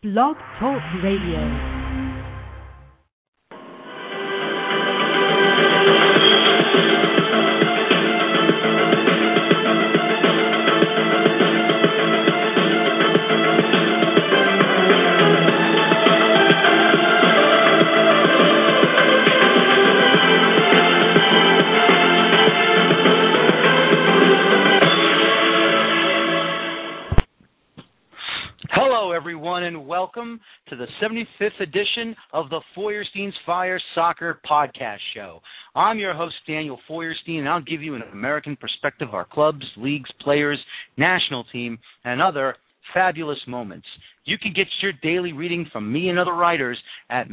Blog Talk Radio. Everyone, and welcome to the 75th edition of the Feuerstein's Fire Soccer Podcast Show. I'm your host, Daniel Feuerstein, and I'll give you an American perspective of our clubs, leagues, players, national team, and other fabulous moments. You can get your daily reading from me and other writers at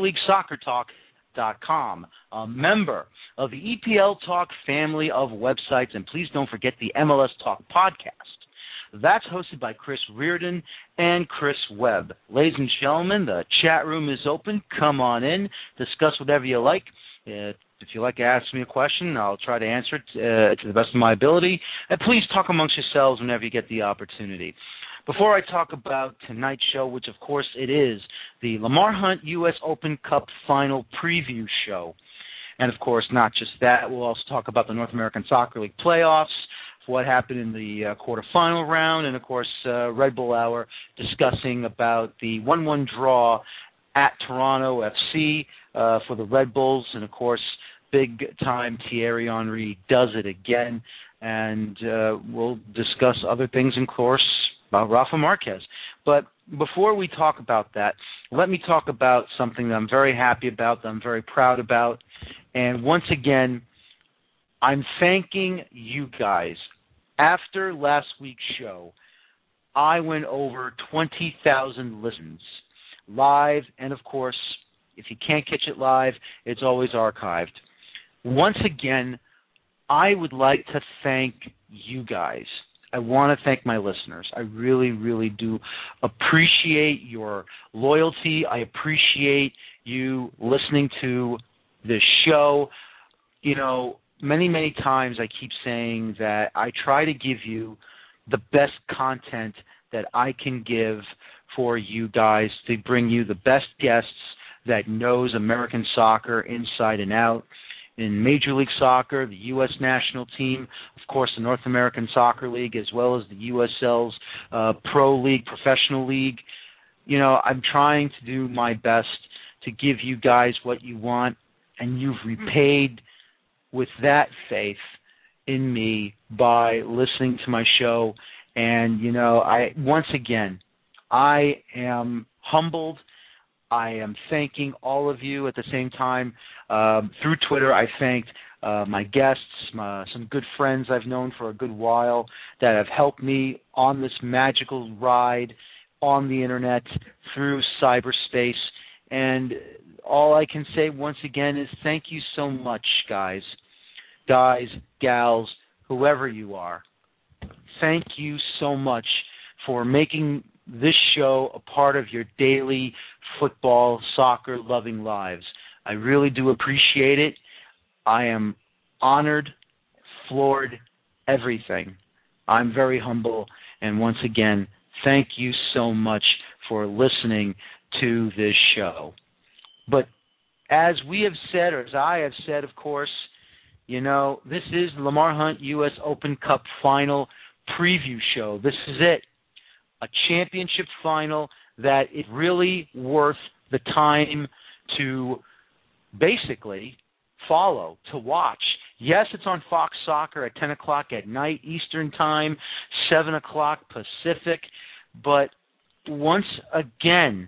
MajorLeagueSoccerTalk.com, a member of the EPL Talk family of websites, and please don't forget the MLS Talk podcast. That's hosted by Chris Reardon and Chris Webb. Ladies and gentlemen, the chat room is open. Come on in. Discuss whatever you like. If you like to ask me a question, I'll try to answer it to the best of my ability. And please talk amongst yourselves whenever you get the opportunity. Before I talk about tonight's show, which of course it is, the Lamar Hunt U.S. Open Cup Final Preview Show. And of course, not just that, we'll also talk about the North American Soccer League playoffs, what happened in the quarterfinal round, and, of course, Red Bull Hour discussing about the 1-1 draw at Toronto FC for the Red Bulls, and, of course, big-time Thierry Henry does it again, and we'll discuss other things, of course, about Rafa Marquez. But before we talk about that, let me talk about something that I'm very happy about, that I'm very proud about, and once again, I'm thanking you guys. After last week's show, I went over 20,000 listens live, and of course, if you can't catch it live, it's always archived. Once again, I would like to thank you guys. I want to thank my listeners. I really, really do appreciate your loyalty. I appreciate you listening to this show. You know, many, many times I keep saying that I try to give you the best content that I can give for you guys, to bring you the best guests that knows American soccer inside and out. In Major League Soccer, the U.S. national team, of course the North American Soccer League, as well as the USL's Pro League, Professional League. You know, I'm trying to do my best to give you guys what you want, and you've repaid with that faith in me by listening to my show. And, you know, once again, I am humbled. I am thanking all of you at the same time. Through Twitter, I thanked my guests, some good friends I've known for a good while that have helped me on this magical ride on the internet through cyberspace. And all I can say once again is thank you so much, guys, gals, whoever you are. Thank you so much for making this show a part of your daily football, soccer loving lives. I really do appreciate it. I am honored, floored, everything. I'm very humble, and once again, thank you so much for listening to this show. But as we have said, or as I have said, of course, you know, this is the Lamar Hunt U.S. Open Cup Final Preview Show. This is it. A championship final that is really worth the time to basically follow, to watch. Yes, it's on Fox Soccer at 10 o'clock at night Eastern Time, 7 o'clock Pacific. But once again,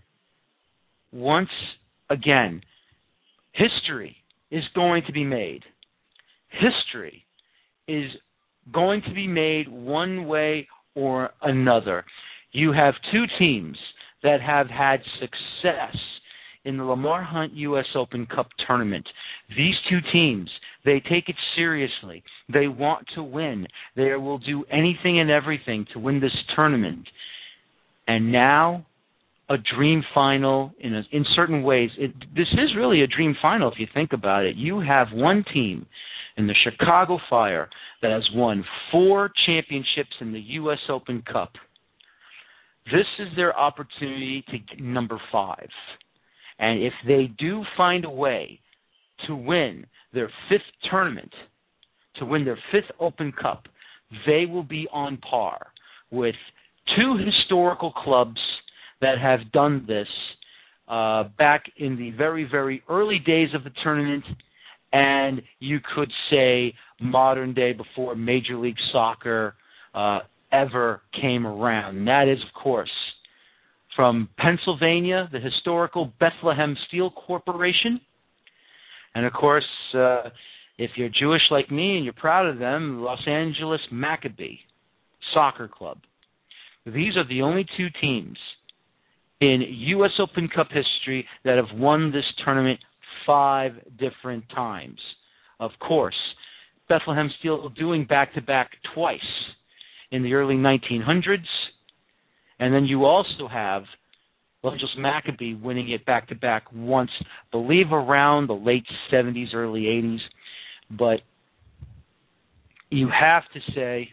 history is going to be made. History is going to be made one way or another. You have two teams that have had success in the Lamar Hunt U.S. Open Cup tournament. These two teams, they take it seriously. They want to win. They will do anything and everything to win this tournament. And now, a dream final in certain ways. This is really a dream final if you think about it. You have one team in the Chicago Fire that has won 4 championships in the U.S. Open Cup. This is their opportunity to get number 5. And if they do find a way to win their 5th tournament, to win their 5th Open Cup, they will be on par with 2 historical clubs that have done this back in the very, very early days of the tournament, and you could say modern day, before Major League Soccer ever came around. And that is, of course, from Pennsylvania, the historical Bethlehem Steel Corporation. And, of course, if you're Jewish like me and you're proud of them, Los Angeles Maccabi Soccer Club. These are the only 2 teams in U.S. Open Cup history that have won this tournament 5 different times. Of course, Bethlehem Steel doing back-to-back twice in the early 1900s, and then you also have Los Angeles Maccabi winning it back-to-back once, believe around the late 70s, early 80s. But you have to say,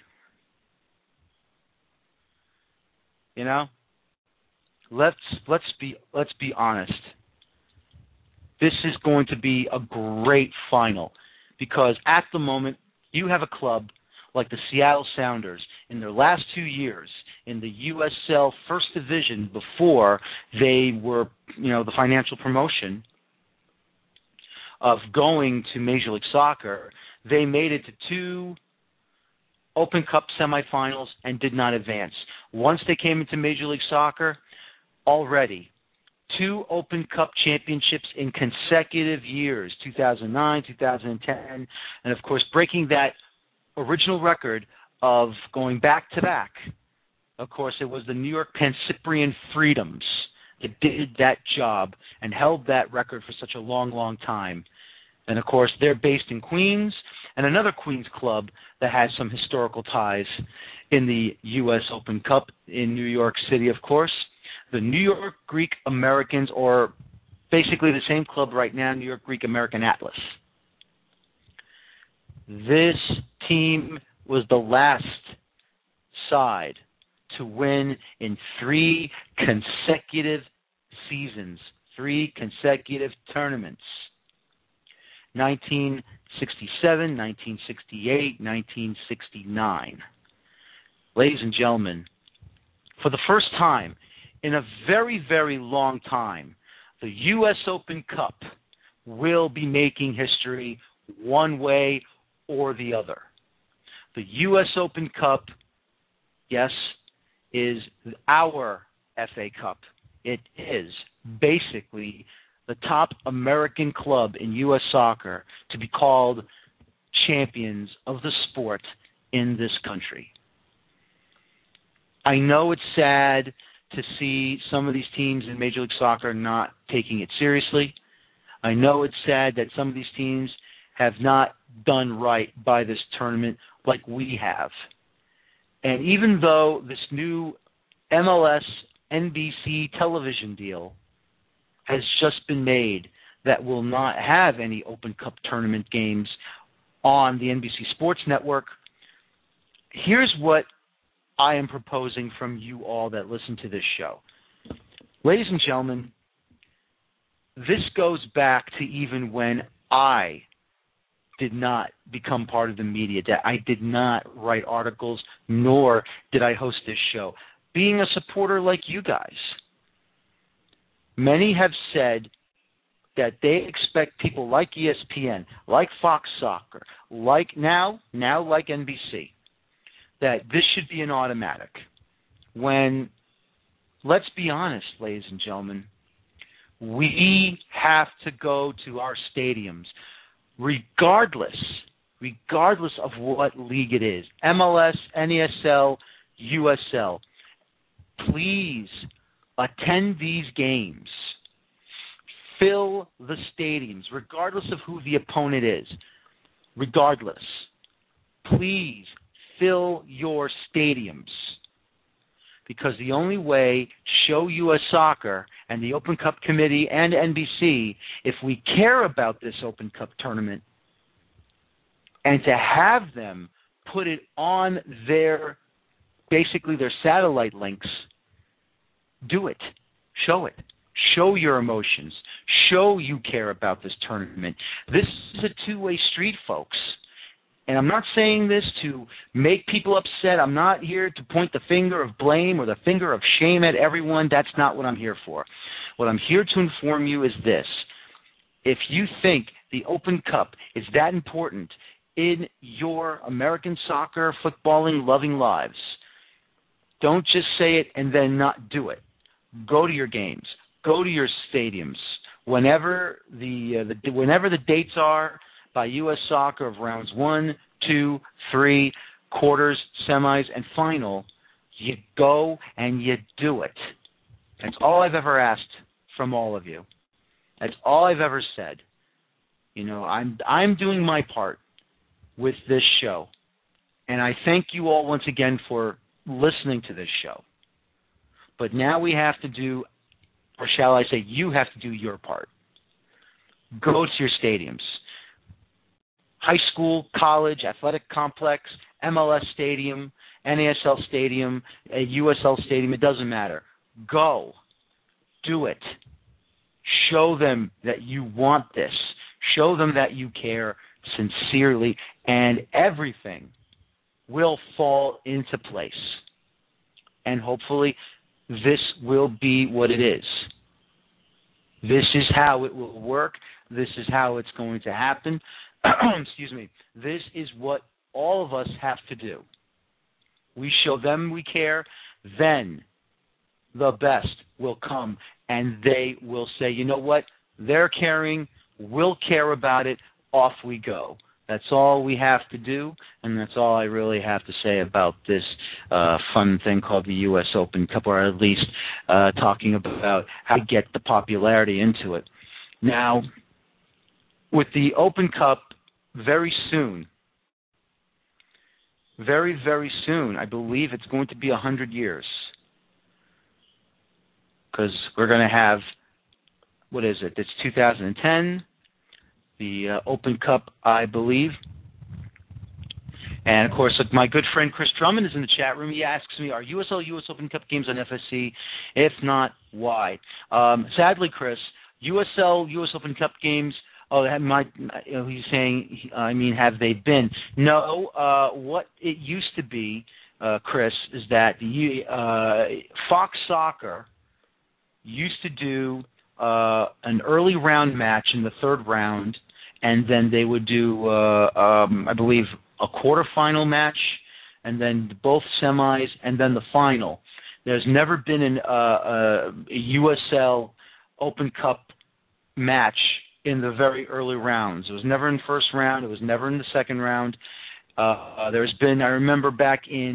you know, let's be honest. This is going to be a great final, because at the moment you have a club like the Seattle Sounders in their last 2 years in the USL First Division before they were, the financial promotion of going to Major League Soccer. They made it to 2 Open Cup semifinals and did not advance. Once they came into Major League Soccer, already 2 Open Cup championships in consecutive years, 2009, 2010, and of course breaking that original record of going back-to-back. Of course, it was the New York Pancyprian Freedoms that did that job and held that record for such a long, long time. And of course, they're based in Queens, and another Queens club that has some historical ties in the U.S. Open Cup in New York City, of course. The New York Greek Americans, or basically the same club right now, New York Greek American Atlas. This team was the last side to win in 3 consecutive seasons, 3 consecutive tournaments. 1967, 1968, 1969. Ladies and gentlemen, for the first time in a very, very long time, the U.S. Open Cup will be making history one way or the other. The U.S. Open Cup, yes, is our FA Cup. It is basically the top American club in U.S. soccer to be called champions of the sport in this country. I know it's sad to see some of these teams in Major League Soccer not taking it seriously. I know it's sad that some of these teams have not done right by this tournament like we have. And even though this new MLS NBC television deal has just been made that will not have any Open Cup tournament games on the NBC Sports Network, here's what I am proposing from you all that listen to this show. Ladies and gentlemen, this goes back to even when I did not become part of the media, that I did not write articles, nor did I host this show. Being a supporter like you guys, many have said that they expect people like ESPN, like Fox Soccer, like now like NBC, that this should be an automatic. When, let's be honest, ladies and gentlemen, we have to go to our stadiums, regardless of what league it is, MLS, NASL, USL. Please attend these games. Fill the stadiums, regardless of who the opponent is. Regardless. Please fill your stadiums. Because the only way to show U.S. Soccer and the Open Cup Committee and NBC, if we care about this Open Cup tournament, and to have them put it on basically their satellite links, Do it. Show it. Show your emotions. Show you care about this tournament. This is a two-way street, folks. And I'm not saying this to make people upset. I'm not here to point the finger of blame or the finger of shame at everyone. That's not what I'm here for. What I'm here to inform you is this. If you think the Open Cup is that important in your American soccer, footballing, loving lives, don't just say it and then not do it. Go to your games. Go to your stadiums. Whenever the dates are by U.S. Soccer of rounds 1, 2, 3, quarters, semis, and final, you go and you do it. That's all I've ever asked from all of you. That's all I've ever said. You know, I'm doing my part with this show, and I thank you all once again for listening to this show. But now we have to do, or shall I say, you have to do your part. Go to your stadiums. High school, college, athletic complex, MLS stadium, NASL stadium, a USL stadium, it doesn't matter. Go. Do it. Show them that you want this. Show them that you care sincerely, and everything will fall into place. And hopefully this will be what it is. This is how it will work. This is how it's going to happen. Excuse me. This is what all of us have to do. We show them we care, then the best will come, and they will say, you know what, they're caring, we'll care about it, off we go. That's all we have to do, and that's all I really have to say about this fun thing called the U.S. Open Cup, or at least talking about how to get the popularity into it. Now, with the Open Cup, very soon, very, very soon, I believe it's going to be 100 years. Because we're going to have, what is it? It's 2010, the Open Cup, I believe. And, of course, my good friend Chris Drummond is in the chat room. He asks me, are USL U.S. Open Cup games on FSC? If not, why? Sadly, Chris, USL U.S. Open Cup games, he's saying, have they been? No, what it used to be, Chris, is that Fox Soccer used to do an early round match in the third round, and then they would do, I believe, a quarterfinal match, and then both semis, and then the final. There's never been a USL Open Cup match in the very early rounds. It was never in the first round. It was never in the second round. There's been, I remember back in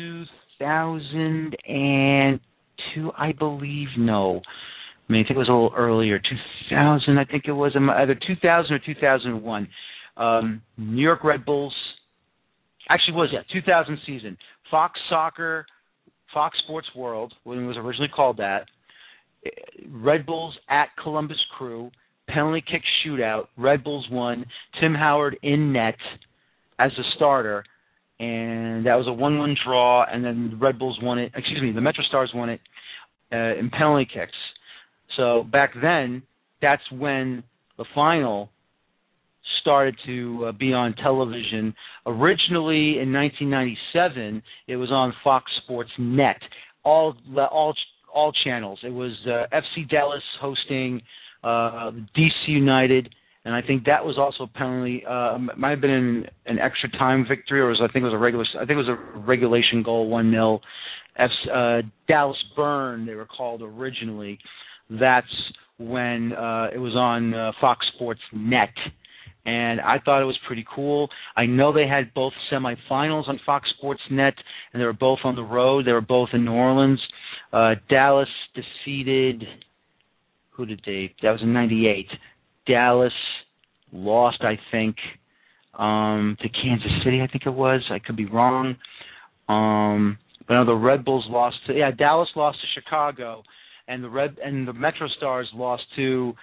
2002, I believe, no. I think it was a little earlier, 2000, I think it was, either 2000 or 2001. New York Red Bulls, actually it was, 2000 season. Fox Soccer, Fox Sports World, when it was originally called that, Red Bulls at Columbus Crew, penalty kick shootout, Red Bulls won, Tim Howard in net as a starter, and that was a 1-1 draw, and then the Red Bulls won it, the Metro Stars won it in penalty kicks. So back then, that's when the final started to be on television. Originally in 1997, it was on Fox Sports Net, all channels. It was FC Dallas hosting DC United, and I think that was also penalty. Might have been an extra time victory, or I think it was a regulation goal, 1-0. Dallas Burn, they were called originally. That's when it was on Fox Sports Net, and I thought it was pretty cool. I know they had both semifinals on Fox Sports Net, and they were both on the road. They were both in New Orleans. Dallas defeated, that was in 98. Dallas lost, I think, to Kansas City, I think it was. I could be wrong. But no, the Red Bulls lost Dallas lost to Chicago, and the Metro Stars lost to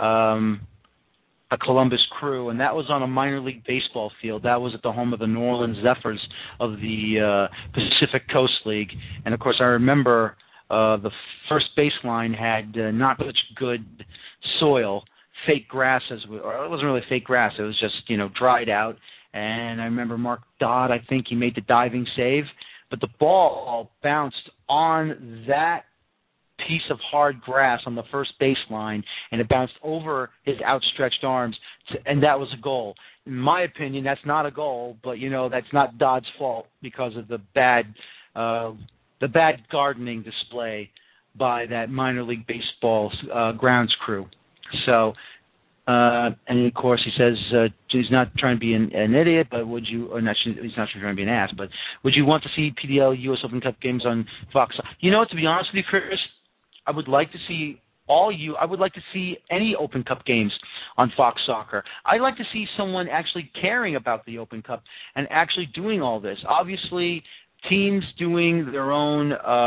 a Columbus Crew, and that was on a minor league baseball field. That was at the home of the New Orleans Zephyrs of the Pacific Coast League. And of course, I remember the first baseline had not such good soil, fake grass, or it wasn't really fake grass. It was just, dried out. And I remember Mark Dodd, I think he made the diving save, but the ball bounced on that piece of hard grass on the first baseline, and it bounced over his outstretched arms, and that was a goal. In my opinion, that's not a goal, but that's not Dodd's fault because of the bad gardening display by that minor league baseball grounds crew. So, and of course he says he's not trying to be an idiot, but would you? Or not, he's not trying to be an ass, but would you want to see PDL U.S. Open Cup games on Fox? To be honest with you, Chris, I would like to see I would like to see any Open Cup games on Fox Soccer. I'd like to see someone actually caring about the Open Cup and actually doing all this. Obviously, teams doing their own,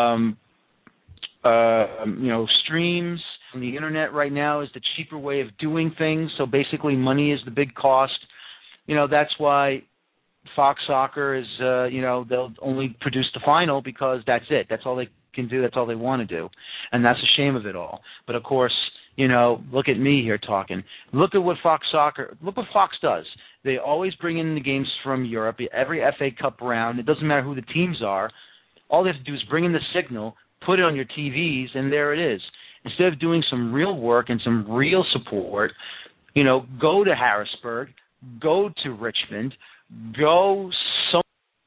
streams on the internet right now is the cheaper way of doing things. So basically, money is the big cost. That's why Fox Soccer is, they'll only produce the final because that's it. That's all they can do. That's all they want to do, and that's a shame of it all. But of course, look at me here talking. Look at what Fox does. They always bring in the games from Europe. Every FA Cup round, it doesn't matter who the teams are. All they have to do is bring in the signal, put it on your TVs, and there it is. Instead of doing some real work and some real support, go to Harrisburg, go to Richmond, go some.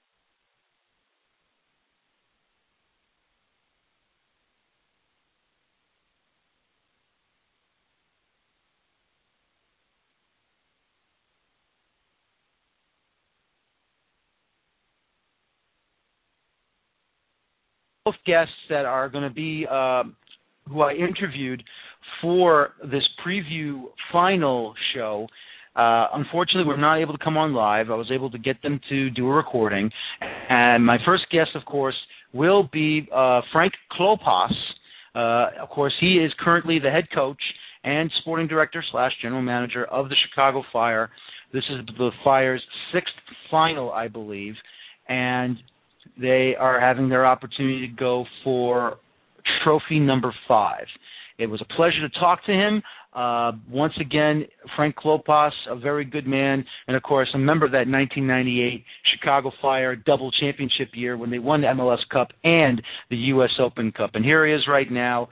Both guests that are going to be who I interviewed for this preview final show. Unfortunately, we're not able to come on live. I was able to get them to do a recording. And my first guest, of course, will be Frank Klopas. Of course, he is currently the head coach and sporting director / general manager of the Chicago Fire. This is the Fire's 6th final, I believe. And they are having their opportunity to go for trophy number 5. It was a pleasure to talk to him. Once again, Frank Klopas, a very good man, and of course a member of that 1998 Chicago Fire double championship year when they won the MLS Cup and the U.S. Open Cup. And here he is right now.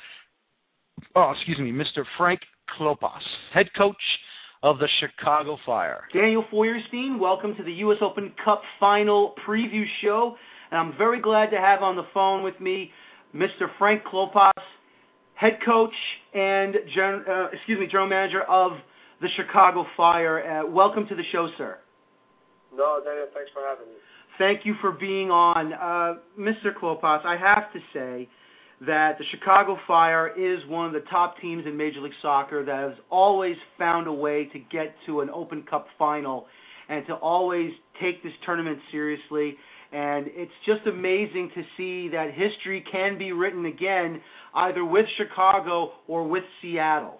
Mr. Frank Klopas, head coach of the Chicago Fire. Daniel Feuerstein, welcome to the U.S. Open Cup final preview show. And I'm very glad to have on the phone with me Mr. Frank Klopas, head coach and general manager of the Chicago Fire. Welcome to the show, sir. No, Daniel, thanks for having me. Thank you for being on. Mr. Klopas, I have to say that the Chicago Fire is one of the top teams in Major League Soccer that has always found a way to get to an Open Cup final and to always take this tournament seriously. And it's just amazing to see that history can be written again, either with Chicago or with Seattle.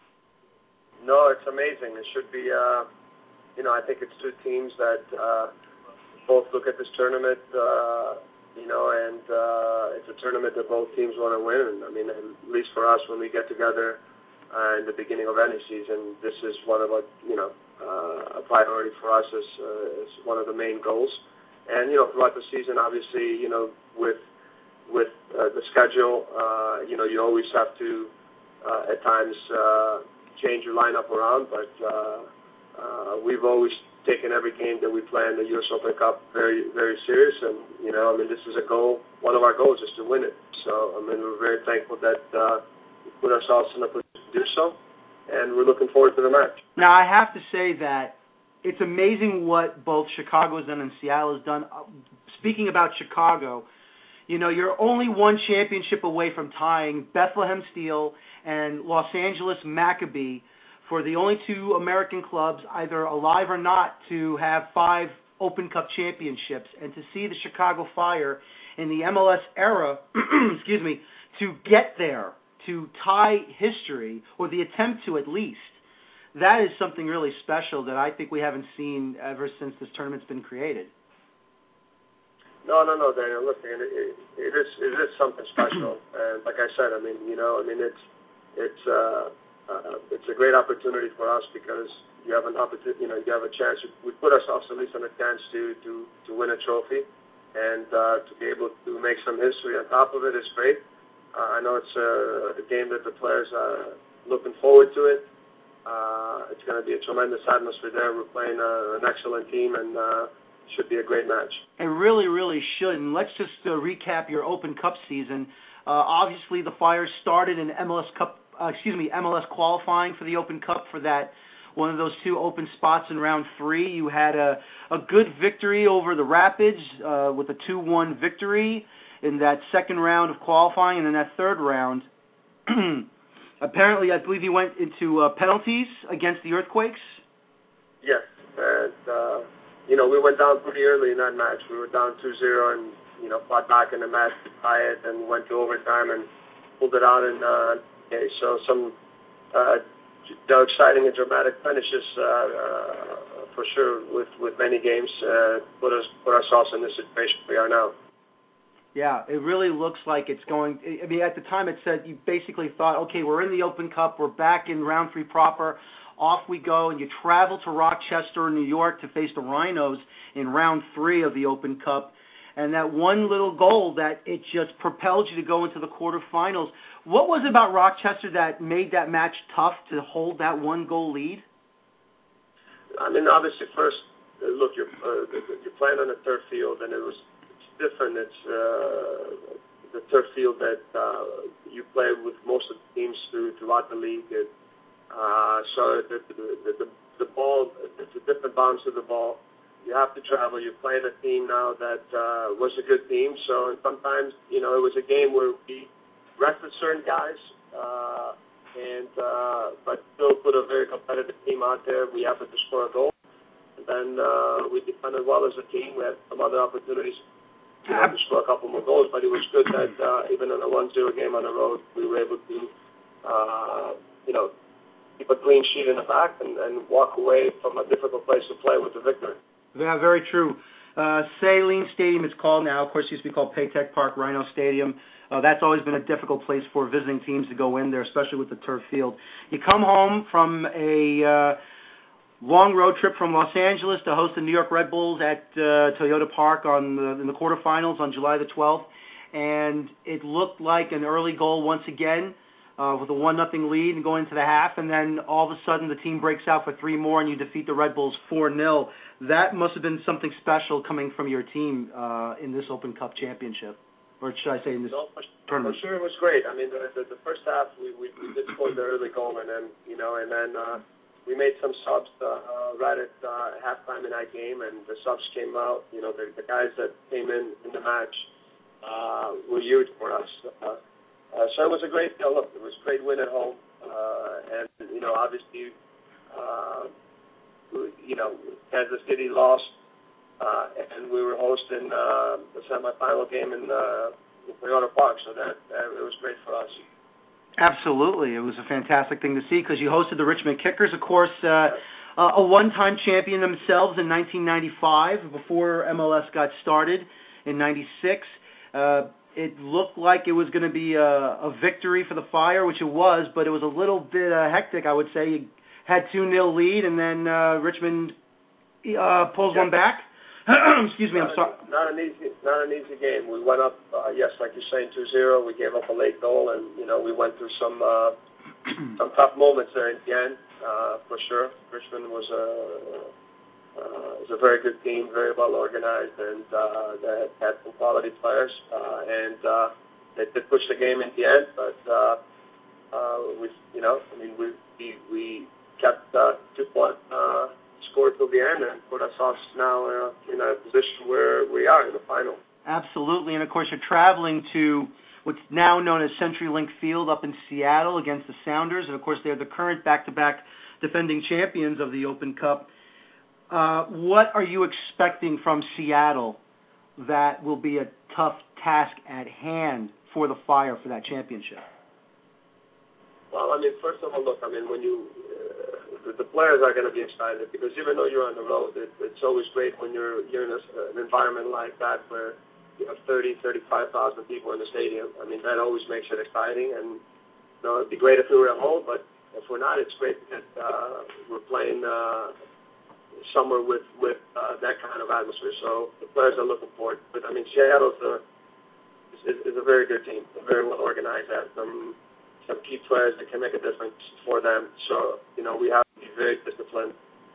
No, it's amazing. It should be, I think it's two teams that both look at this tournament, and it's a tournament that both teams want to win. I mean, at least for us, when we get together in the beginning of any season, this is one of a priority for us as one of the main goals. And, throughout the season, obviously, with the schedule, you always have to, at times, change your lineup around. But we've always taken every game that we play in the U.S. Open Cup very, very serious. And, this is a goal. One of our goals is to win it. So, we're very thankful that we put ourselves in a position to do so. And we're looking forward to the match. Now, I have to say that it's amazing what both Chicago has done and Seattle has done. Speaking about Chicago, you're only one championship away from tying Bethlehem Steel and Los Angeles Maccabi for the only two American clubs, either alive or not, to have 5 Open Cup championships. And to see the Chicago Fire in the MLS era, to get there, to tie history, or the attempt to at least, that is something really special that I think we haven't seen ever since this tournament's been created. No, Daniel. Look, it is something special, and like I said, it's a great opportunity for us because you have an opportunity, you have a chance. We put ourselves at least on a chance to win a trophy, and to be able to make some history on top of it is great. I know it's a game that the players are looking forward to it. It's going to be a tremendous atmosphere there. We're playing an excellent team, and should be a great match. It really, really should. And let's just recap your Open Cup season. Obviously, the Fire started in MLS qualifying for the Open Cup for that one of those two open spots in round 3. You had a good victory over the Rapids with a 2-1 victory in that second round of qualifying, and in that third round, apparently, I believe you went into penalties against the Earthquakes. Yes, and we went down pretty early in that match. We were down 2-0 and fought back in the match to tie it, and went to overtime and pulled it out. And so some exciting and dramatic finishes for sure with many games put ourselves in the situation we are now. Yeah, it really looks like it's going. I mean, at the time it said you basically thought, okay, we're in the Open Cup, we're back in round 3 proper, off we go, and you travel to Rochester, New York to face the Rhinos in round 3 of the Open Cup, and that one little goal that it just propelled you to go into the quarterfinals. What was it about Rochester that made that match tough to hold that one goal lead? I mean, obviously, first, look, you're playing on a turf field, and it's different. It's the turf field that you play with most of the teams throughout the league. So the ball, it's a different bounce of the ball. You have to travel. You're playing a team now that was a good team. So sometimes, it was a game where we rested certain guys, but still put a very competitive team out there. We happened to score a goal. And then we defended well as a team. We had some other opportunities to score a couple more goals, but it was good that even in a 1-0 game on the road, we were able to, keep a clean sheet in the back and walk away from a difficult place to play with the victory. Yeah, very true. Saline Stadium is called now. Of course, it used to be called Paytech Park Rhino Stadium. That's always been a difficult place for visiting teams to go in there, especially with the turf field. You come home from a long road trip from Los Angeles to host the New York Red Bulls at Toyota Park in the quarterfinals on July the 12th, and it looked like an early goal once again with a 1-0 lead and going into the half, and then all of a sudden the team breaks out for 3 more and you defeat the Red Bulls 4-0. That must have been something special coming from your team in this Open Cup championship, or should I say in this tournament? For sure, it was great. I mean, the first half we did score the early goal, and then we made some subs right at halftime in that game, and the subs came out. The guys that came in the match were huge for us. So it was a great look. It was a great win at home, and obviously, Kansas City lost, and we were hosting the semifinal game in Toyota Park. So that it was great for us. Absolutely. It was a fantastic thing to see because you hosted the Richmond Kickers, of course, a one-time champion themselves in 1995 before MLS got started in 96. It looked like it was going to be a victory for the Fire, which it was, but it was a little bit hectic, I would say. You had 2-0 lead, and then Richmond pulls one back. Excuse me, I'm sorry. Not an easy game. We went up, yes, like you're saying, 2-0. We gave up a late goal, and we went through some tough moments there in the end, for sure. Richmond was a very good team, very well organized, and they had some quality players, and they did push the game in the end. But we kept 2-1. Scored till the end and put ourselves now in a position where we are in the final. Absolutely, and of course you're traveling to what's now known as CenturyLink Field up in Seattle against the Sounders, and of course they're the current back-to-back defending champions of the Open Cup. What are you expecting from Seattle that will be a tough task at hand for the Fire for that championship? Well, first of all, look, when you the players are going to be excited because even though you're on the road, it's always great when you're in an environment like that where you have 30, 35,000 people in the stadium. I mean, that always makes it exciting. And it'd be great if we were at home, but if we're not, it's great that we're playing somewhere with that kind of atmosphere. So the players are looking forward. But I mean, Seattle is a very good team, very well organized. Has some key players that can make a difference for them. So we have to be very disciplined.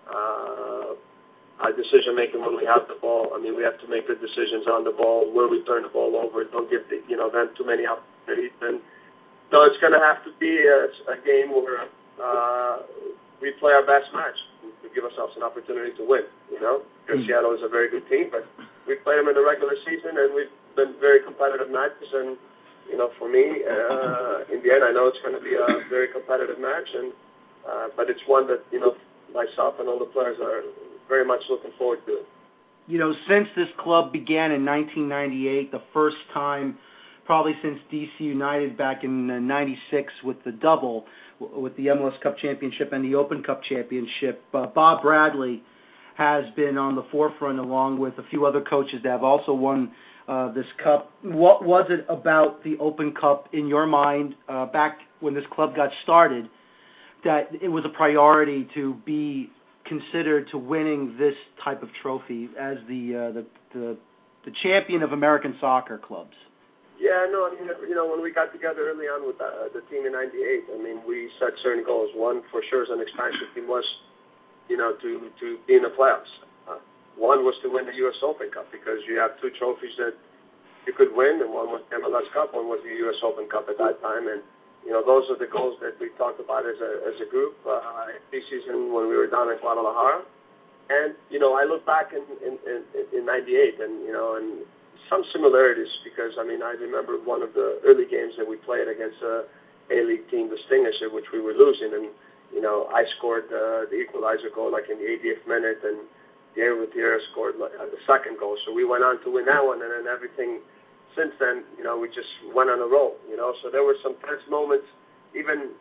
Our decision making when we have the ball. I mean, we have to make good decisions on the ball, where we turn the ball over. Don't give them too many opportunities. And so it's going to have to be a game where we play our best match to give ourselves an opportunity to win. Because Seattle is a very good team, but we played them in the regular season, and we've been very competitive matches. And for me, in the end, I know it's going to be a very competitive match, and but it's one that myself and all the players are very much looking forward to. Since this club began in 1998, the first time probably since DC United back in '96 with the double, with the MLS Cup Championship and the Open Cup Championship, Bob Bradley has been on the forefront along with a few other coaches that have also won this cup. What was it about the Open Cup in your mind back when this club got started that it was a priority to be considered to winning this type of trophy as the champion of American soccer clubs? Yeah, no, I mean, when we got together early on with the team in '98, I mean, we set certain goals. One, for sure, as an expansion team was, to be in the playoffs. One was to win the U.S. Open Cup because you have two trophies that you could win, and one was the MLS Cup, one was the U.S. Open Cup at that time, and those are the goals that we talked about as a group this season when we were down in Guadalajara. And I look back in '98, and some similarities because I remember one of the early games that we played against a A-League team, Distinguished, which we were losing, and I scored the equalizer goal like in the 80th minute, and Diego Gutierrez scored the second goal. So we went on to win that one, and then everything since then, we just went on a roll. So there were some tense moments, even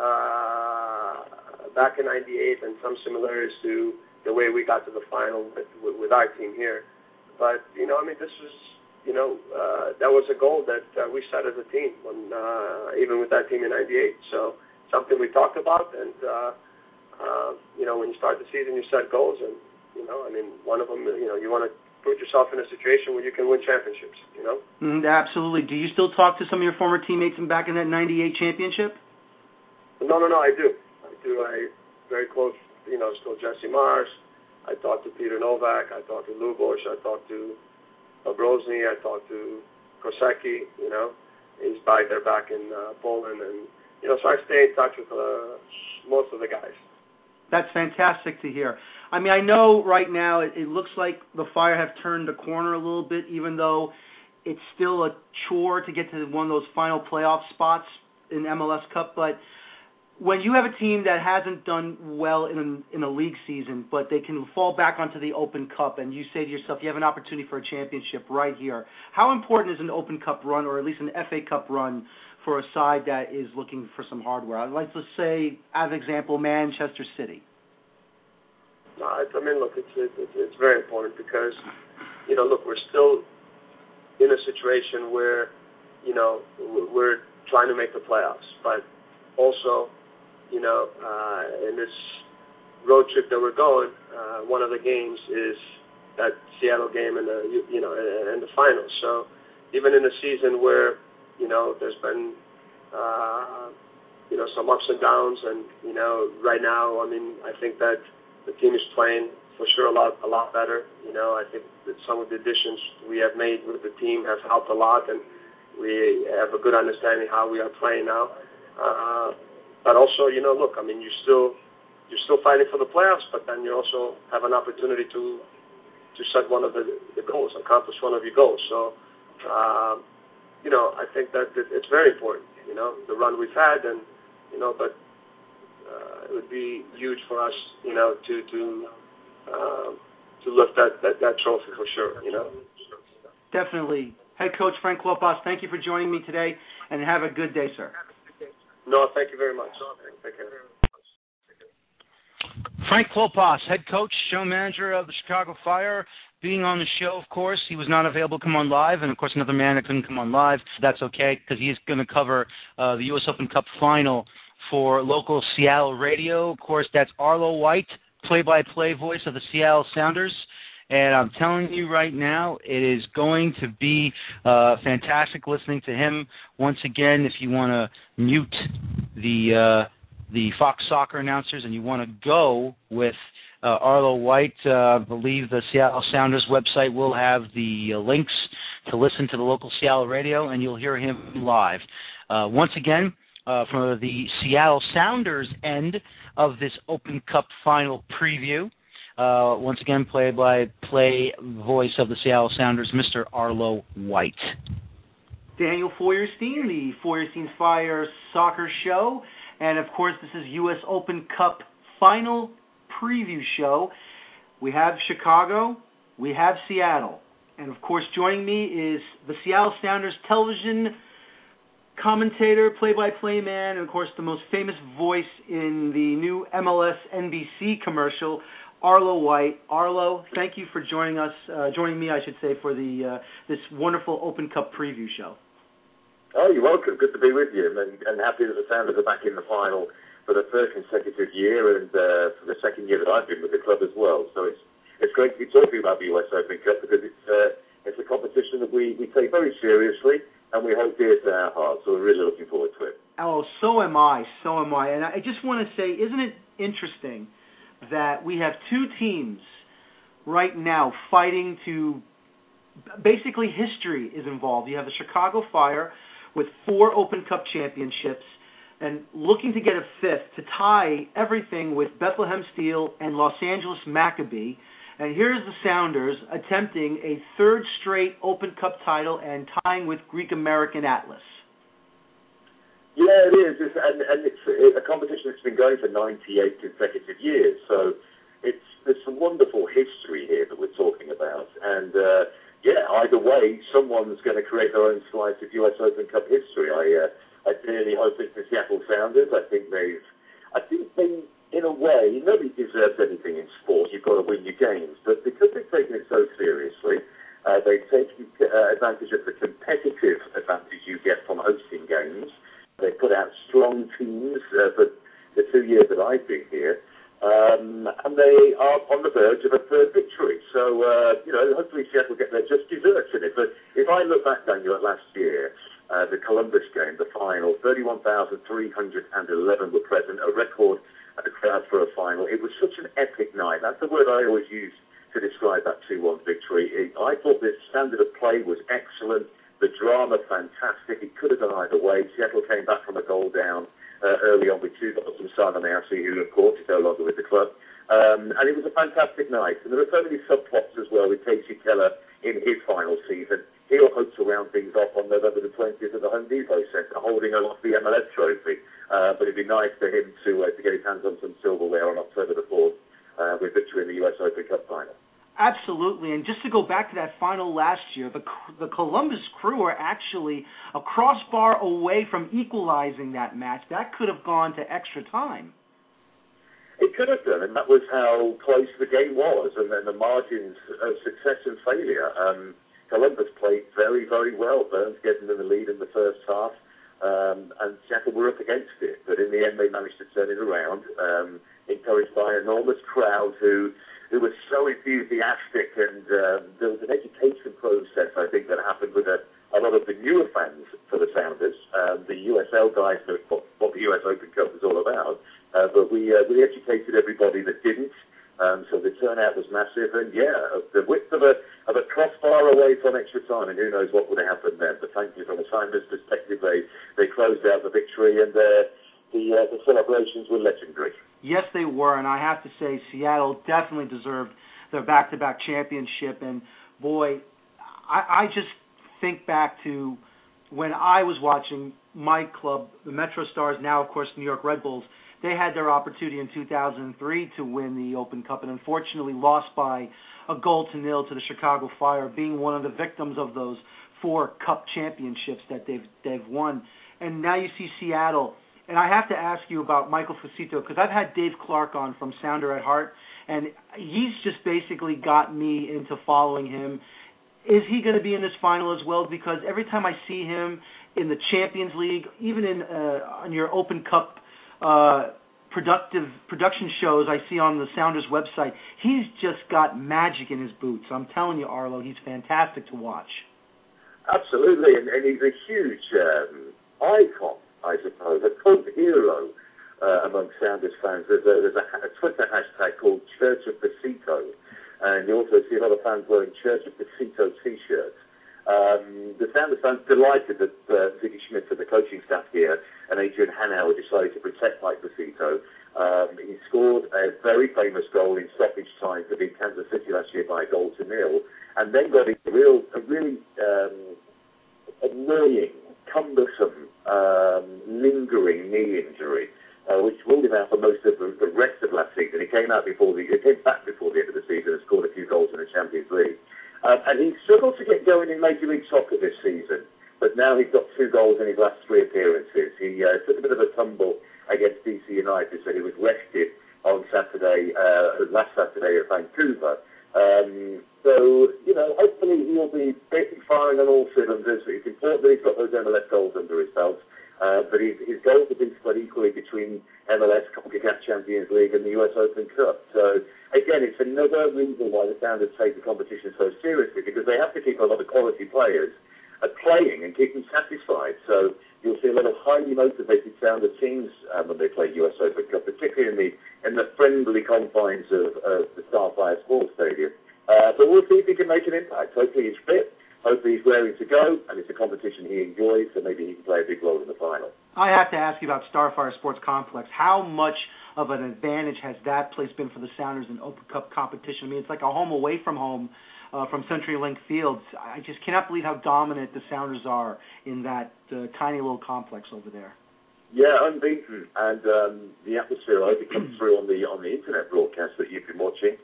back in '98, and some similarities to the way we got to the final with our team here. But this was. That was a goal that we set as a team, even with that team in '98. So something we talked about, and when you start the season, you set goals, and one of them, you want to put yourself in a situation where you can win championships. Absolutely. Do you still talk to some of your former teammates back in that '98 championship? No, I do. I very close. Still Jesse Mars. I talk to Peter Novak. I talk to Lou Bush. I talk to Brozny, I talked to Kosecki, he's back in Poland, and so I stay in touch with most of the guys. That's fantastic to hear. I know right now it looks like the Fire have turned the corner a little bit, even though it's still a chore to get to one of those final playoff spots in MLS Cup, but when you have a team that hasn't done well in a league season, but they can fall back onto the Open Cup, and you say to yourself, you have an opportunity for a championship right here. How important is an Open Cup run, or at least an FA Cup run, for a side that is looking for some hardware? I'd like to say, as an example, Manchester City. No, it's very important because, we're still in a situation where, we're trying to make the playoffs, but also, in this road trip that we're going, one of the games is that Seattle game in the finals. So even in a season where there's been some ups and downs, and right now, I think that the team is playing for sure a lot better. I think that some of the additions we have made with the team have helped a lot, and we have a good understanding how we are playing now. But also, you're still fighting for the playoffs, but then you also have an opportunity to set one of the goals, accomplish one of your goals. So, I think that it's very important, the run we've had, and, but it would be huge for us, to lift that trophy for sure, Definitely. Head coach Frank Klopas, thank you for joining me today, and have a good day, sir. No, thank you very much. Take care. Frank Klopas, head coach, show manager of the Chicago Fire, being on the show, of course. He was not available to come on live, and, of course, another man that couldn't come on live. That's okay, because he's going to cover the U.S. Open Cup final for local Seattle radio. Of course, that's Arlo White, play-by-play voice of the Seattle Sounders. And I'm telling you right now, it is going to be fantastic listening to him. Once again, if you want to mute the Fox Soccer announcers and you want to go with Arlo White, I believe the Seattle Sounders website will have the links to listen to the local Seattle radio, and you'll hear him live. Once again, from the Seattle Sounders end of this Open Cup final preview, once again, play-by-play voice of the Seattle Sounders, Mr. Arlo White. Daniel Feuerstein, the Feuerstein Fire Soccer Show. And, of course, this is U.S. Open Cup final preview show. We have Chicago. We have Seattle. And, of course, joining me is the Seattle Sounders television commentator, play-by-play man, and, of course, the most famous voice in the new MLS NBC commercial, Arlo White. Arlo, thank you for joining me, I should say, for this wonderful Open Cup preview show. Oh, you're welcome. Good to be with you, and happy that the Sounders are back in the final for the third consecutive year, and for the second year that I've been with the club as well. So it's great to be talking about the US Open Cup, because it's a competition that we take very seriously, and we hold dear to our hearts. So we're really looking forward to it. Oh, so am I. And I just want to say, isn't it interesting that we have two teams right now fighting to, basically history is involved. You have the Chicago Fire with 4 Open Cup championships and looking to get a fifth to tie everything with Bethlehem Steel and Los Angeles Maccabi. And here's the Sounders attempting a third straight Open Cup title and tying with Greek American Atlas. Yeah, it is, and it's a competition that's been going for 98 consecutive years. So there's some wonderful history here that we're talking about, and either way, someone's going to create their own slice of US Open Cup history. I dearly hope it's the Seattle Sounders. I think they, in a way, nobody deserves anything in sport. You've got to win your games, but because they've taken it so seriously, they've taken advantage of the competitive advantage you get from hosting games. They put out strong teams for the 2 years that I've been here, and they are on the verge of a third victory. So, hopefully Seattle get their just desserts in it. But if I look back, Daniel, at last year, the Columbus game, the final, 31,311 were present, a record crowd for a final. It was such an epic night. That's the word I always use to describe that 2-1 victory. I thought the standard of play was excellent. The drama, fantastic. It could have gone either way. Seattle came back from a goal down early on with 2 goals from Simon Ayasi, who, of course, is no longer with the club. And it was a fantastic night. And there were so many subplots as well with Casey Keller in his final season. He'll hope to round things off on November the 20th at the Home Depot Centre, holding aloft the MLS trophy. But it'd be nice for him to get his hands on some silverware on October the 4th with victory in the US Open Cup final. Absolutely, and just to go back to that final last year, the Columbus Crew were actually a crossbar away from equalizing that match. That could have gone to extra time. It could have done, and that was how close the game was, and then the margins of success and failure. Columbus played very, very well. Burns getting them the lead in the first half, and Seattle were up against it. But in the end, they managed to turn it around, encouraged by an enormous crowd who was so enthusiastic, and there was an education process, I think, that happened with a lot of the newer fans for the Sounders. The USL guys knew what the US Open Cup was all about, but we educated everybody that didn't. So the turnout was massive, and the width of a crossbar away from extra time, and who knows what would have happened then. But thankfully, from a Sounders perspective, they closed out the victory, and the celebrations were legendary. Yes, they were, and I have to say Seattle definitely deserved their back-to-back championship. And, boy, I just think back to when I was watching my club, the Metro Stars, now, of course, New York Red Bulls. They had their opportunity in 2003 to win the Open Cup and unfortunately lost by a 0-0 to the Chicago Fire, being one of the victims of those 4 Cup championships that they've won. And now you see Seattle And I have to ask you about Michael Fucito, because I've had Dave Clark on from Sounder at Heart, and he's just basically got me into following him. Is he going to be in this final as well? Because every time I see him in the Champions League, even in on your Open Cup production shows I see on the Sounders website, he's just got magic in his boots. I'm telling you, Arlo, he's fantastic to watch. Absolutely, and he's a huge icon, I suppose, a cult hero among Sounders fans. There's a Twitter hashtag called Church of Fucito, and you also see a lot of fans wearing Church of Fucito t-shirts. The Sounders fans delighted that Ziggy Schmidt and the coaching staff here and Adrian Hanauer decided to protect Mike Fucito. He scored a very famous goal in stoppage time to beat Kansas City last year by a 0-0, and then got a really annoying, cumbersome, lingering knee injury, which ruled him out for most of the rest of last season. He came back before the end of the season and scored a few goals in the Champions League. And he struggled to get going in Major League Soccer this season, but now he's got 2 goals in his last 3 appearances. He took a bit of a tumble against DC United, so he was rested on last Saturday at Vancouver. So, hopefully he'll be basically firing on all cylinders. It's important that he's got those MLS goals under his belt. But his goals have been split equally between MLS, CONCACAF Champions League, and the US Open Cup. So, again, it's another reason why the Sounders take the competition so seriously, because they have to keep a lot of quality players playing and keep them satisfied. So you'll see a lot of highly motivated Sounders teams when they play US Open Cup, particularly in the friendly confines of the Starfire Sports Stadium. But we'll see if he can make an impact. Hopefully he's fit. Hopefully he's raring to go, and it's a competition he enjoys, so maybe he can play a big role in the final. I have to ask you about Starfire Sports Complex. How much of an advantage has that place been for the Sounders in Open Cup competition? I mean, it's like a home away from home from CenturyLink Field. I just cannot believe how dominant the Sounders are in that tiny little complex over there. Yeah, unbeaten, and the atmosphere, I think, comes through on the internet broadcast that you've been watching.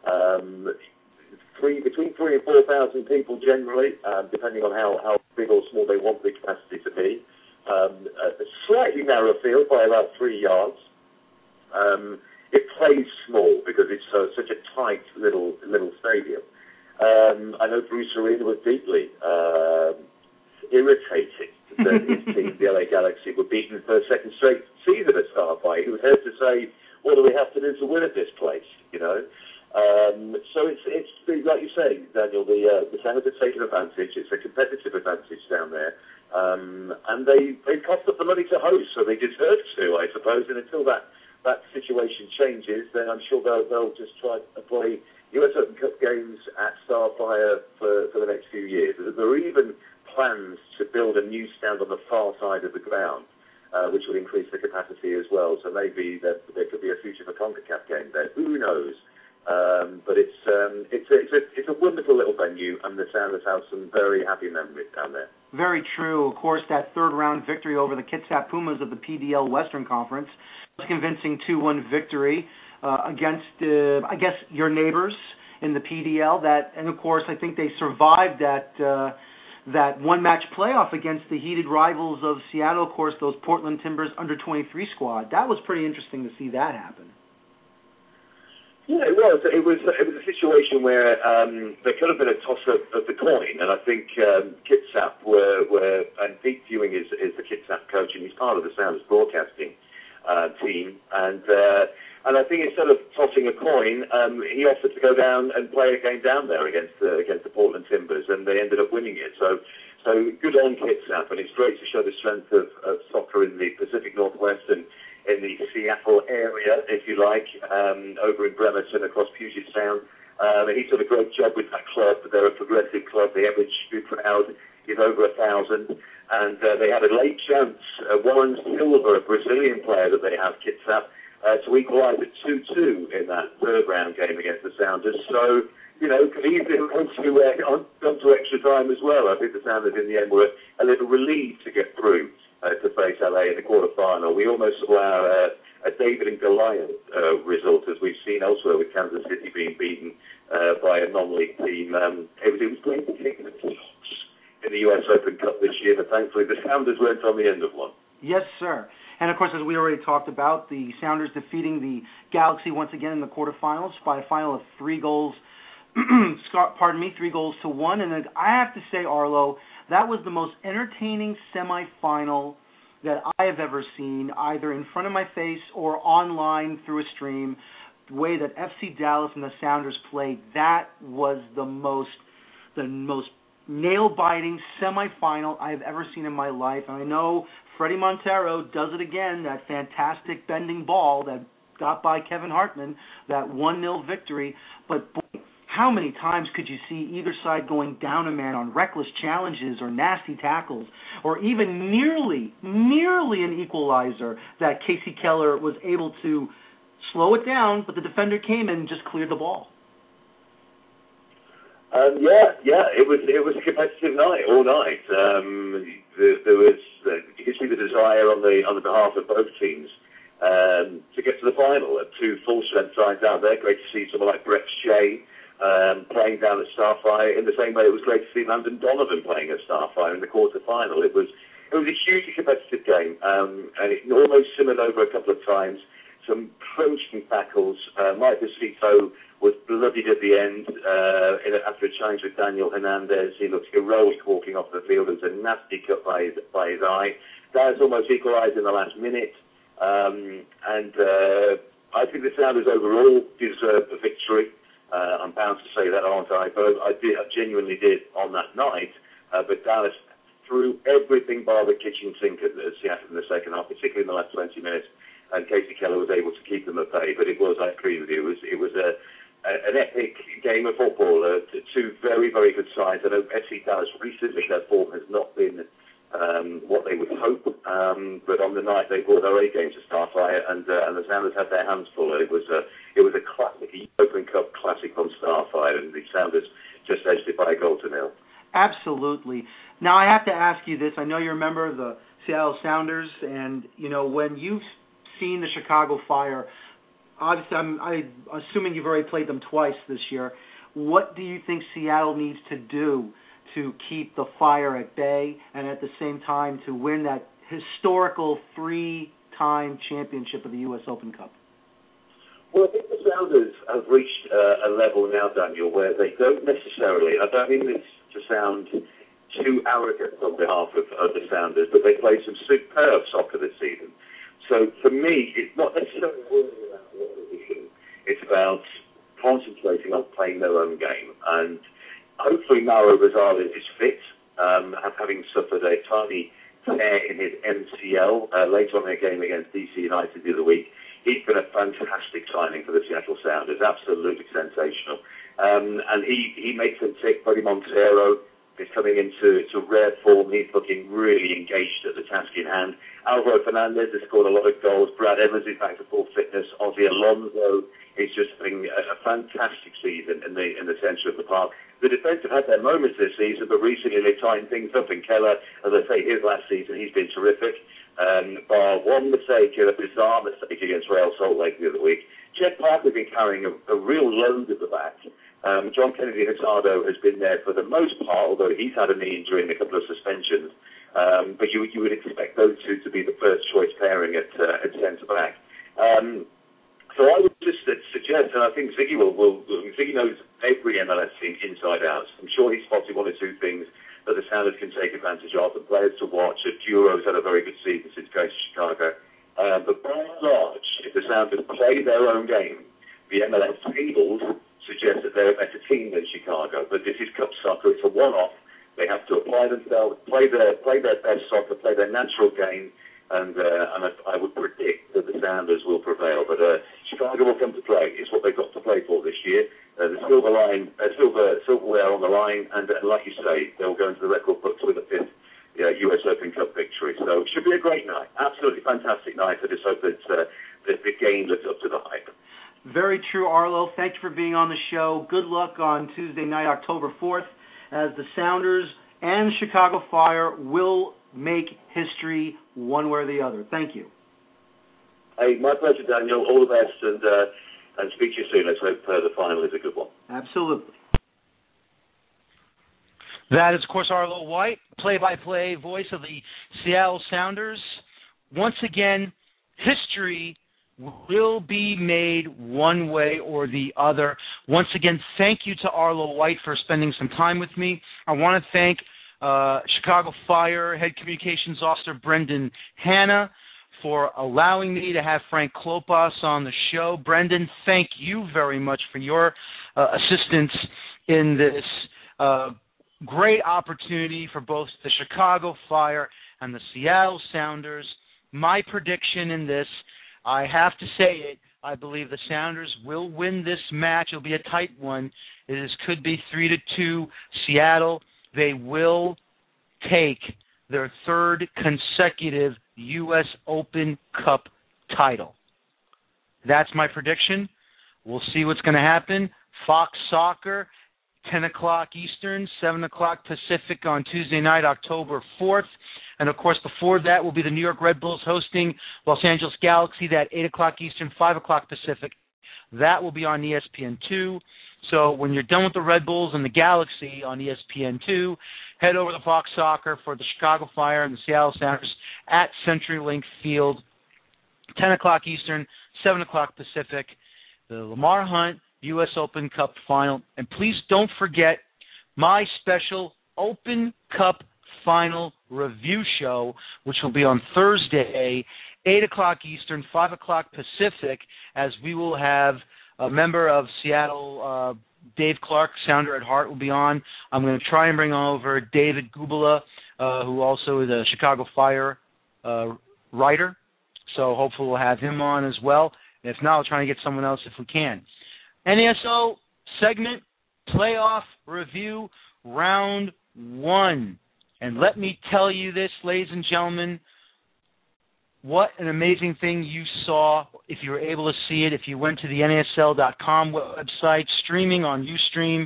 Between 3,000 and 4,000 people generally, depending on how big or small they want the capacity to be. A slightly narrow field by about 3 yards. It plays small because it's such a tight little stadium. I know Bruce Arena was deeply irritated that his team, the LA Galaxy, were beaten for a second straight season at Starfire. He was heard to say, "What do we have to do to win at this place?" So it's like you say, Daniel. The Sounders have taken advantage. It's a competitive advantage down there, and they cost up the money to host, so they deserve to, I suppose. And until that situation changes, then I'm sure they'll just try to play US Open Cup games at Starfire for the next few years. There are even plans to build a new stand on the far side of the ground, which would increase the capacity as well. So maybe there could be a future for CONCACAF game there. Who knows? But it's a wonderful little venue, and the Sounders have some very happy memories down there. Very true. Of course, that third-round victory over the Kitsap Pumas of the PDL Western Conference was a convincing 2-1 victory against, I guess, your neighbors in the PDL. And of course, I think they survived that one-match playoff against the heated rivals of Seattle, of course, those Portland Timbers under-23 squad. That was pretty interesting to see that happen. Yeah, it was. It was a situation where there could have been a toss of the coin, and I think Kitsap were and Pete Ewing is the Kitsap coach, and he's part of the Sounders broadcasting team, and I think instead of tossing a coin, he offered to go down and play a game down there against the Portland Timbers, and they ended up winning it. So good on Kitsap, and it's great to show the strength of soccer in the Pacific Northwest and in the Seattle area, if you like, over in Bremerton, across Puget Sound. He's done a great job with that club. They're a progressive club. The average crowd is over 1,000. And they had a late chance, Warren Silva, a Brazilian player that they have, Kitsap, to equalise at 2-2 in that third round game against the Sounders. So, could easily have gone to extra time as well. I think the Sounders in the end were a little relieved to get through to face LA in the quarterfinal. We almost saw a David and Goliath result, as we've seen elsewhere with Kansas City being beaten by a non-league team. It was great to take the playoffs in the US Open Cup this year, but thankfully the Sounders weren't on the end of one. Yes, sir. And, of course, as we already talked about, the Sounders defeating the Galaxy once again in the quarterfinals by a final of 3 goals. 3 goals to 1. And I have to say, Arlo, that was the most entertaining semifinal that I have ever seen, either in front of my face or online through a stream. The way that FC Dallas and the Sounders played, that was the most nail-biting semifinal I have ever seen in my life. And I know Freddie Montero does it again, that fantastic bending ball that got by Kevin Hartman, that 1-0 victory. But boy, how many times could you see either side going down a man on reckless challenges or nasty tackles, or even nearly an equalizer that Casey Keller was able to slow it down, but the defender came and just cleared the ball. It was a competitive night all night. There was you could see the desire on the behalf of both teams to get to the final. 2 full strength sides out there. Great to see someone like Brett Shea playing down at Starfire. In the same way, it was great to see Landon Donovan playing at Starfire in the quarter-final. It was a hugely competitive game, and it almost simmered over a couple of times. Some crunching tackles. Mike Vecito was bloodied at the end after a challenge with Daniel Hernandez. He looked heroic walking off the field. It was a nasty cut by his eye. Dallas almost equalised in the last minute. I think the Sounders overall deserved the victory. I'm bound to say that, aren't I? But I genuinely did on that night. But Dallas threw everything bar the kitchen sink at Seattle in the second half, particularly in the last 20 minutes. And Casey Keller was able to keep them at bay. But it was, I agree with you, it was an epic game of football. 2 very, very good sides. I know FC Dallas recently, their form has not been what they would hope. But on the night, they brought their A game to Starfire, and the Sounders had their hands full. It was a classic, Open Cup classic on Starfire, and the Sounders just edged it by a 1-0. Absolutely. Now, I have to ask you this. I know you're a member of the Seattle Sounders, and, when you've seen the Chicago Fire, obviously I'm assuming you've already played them twice this year. What do you think Seattle needs to do to keep the Fire at bay and at the same time to win that historical 3-time championship of the U.S. Open Cup? Well, I think the Sounders have reached a level now, Daniel, where they don't necessarily, I don't mean this to sound too arrogant on behalf of the Sounders, but they play some superb soccer this season. So for me, it's not necessarily worrying about what position. It's about concentrating on playing their own game. And hopefully Mauro Rosales is fit, having suffered a tiny tear in his MCL later on in a game against DC United the other week. He's been a fantastic signing for the Seattle Sounders, absolutely sensational. And he makes them tick. Freddie Montero is coming into rare form. He's looking really engaged at the task in hand. Alvaro Fernandez has scored a lot of goals. Brad Evans is back to full fitness. Ozzy Alonso is just having a fantastic season in the centre of the park. The defence have had their moments this season, but recently they tightened things up. And Keller, as I say, his last season, he's been terrific. Bar one mistake, a bizarre mistake against Real Salt Lake the other week. Jed Parker has been carrying a real load at the back. John Kennedy Hurtado has been there for the most part, although he's had a knee injury and a couple of suspensions. But you would expect those two to be the first choice pairing at centre back. So I would just suggest, and I think Ziggy Ziggy knows every MLS team inside out. I'm sure he's spotted 1 or 2 things that the Sounders can take advantage of, and players to watch. Duro's had a very good season since going to Chicago. But by and large, if the Sounders play their own game, the MLS tables suggest that they're a better team than Chicago. But this is cup soccer. It's a one-off. They have to apply themselves, play their best soccer, play their natural game, and I would predict that the Sounders will prevail. But Chicago will come to play. It's what they've got to play for this year. The silverware on the line, and like you say, they'll go into the record books with a 5th U.S. Open Cup victory. So it should be a great night. Absolutely fantastic night. I just hope that the game lives up to the hype. Very true, Arlo. Thank you for being on the show. Good luck on Tuesday night, October 4th, as the Sounders and Chicago Fire will make history one way or the other. Thank you. Hey, my pleasure, Daniel. All the best, and speak to you soon. Let's hope the final is a good one. Absolutely. That is, of course, Arlo White, play-by-play voice of the Seattle Sounders. once again, history will be made one way or the other. Once again, thank you to Arlo White for spending some time with me. I want to thank Chicago Fire Head Communications Officer Brendan Hanna for allowing me to have Frank Klopas on the show. Brendan, thank you very much for your assistance in this great opportunity for both the Chicago Fire and the Seattle Sounders. My prediction in this, I have to say it, I believe the Sounders will win this match. It'll be a tight one. Could be 3-2 Seattle. They will take their third consecutive U.S. Open Cup title. That's my prediction. We'll see what's going to happen. Fox Soccer, 10 o'clock Eastern, 7 o'clock Pacific on Tuesday night, October 4th. And, of course, before that will be the New York Red Bulls hosting Los Angeles Galaxy, that 8 o'clock Eastern, 5 o'clock Pacific. That will be on ESPN2. So when you're done with the Red Bulls and the Galaxy on ESPN2, head over to Fox Soccer for the Chicago Fire and the Seattle Sounders at CenturyLink Field, 10 o'clock Eastern, 7 o'clock Pacific, the Lamar Hunt U.S. Open Cup Final. And please don't forget my special Open Cup Final review show, which will be on Thursday, 8 o'clock Eastern, 5 o'clock Pacific, as we will have a member of Seattle, Dave Clark, Sounder at Heart, will be on. I'm going to try and bring over David Gubala, who also is a Chicago Fire writer. So hopefully we'll have him on as well. And if not, I'll try and get someone else if we can. NASO segment, playoff review, round 1. And let me tell you this, ladies and gentlemen, what an amazing thing you saw if you were able to see it, if you went to the NASL.com website, streaming on Ustream.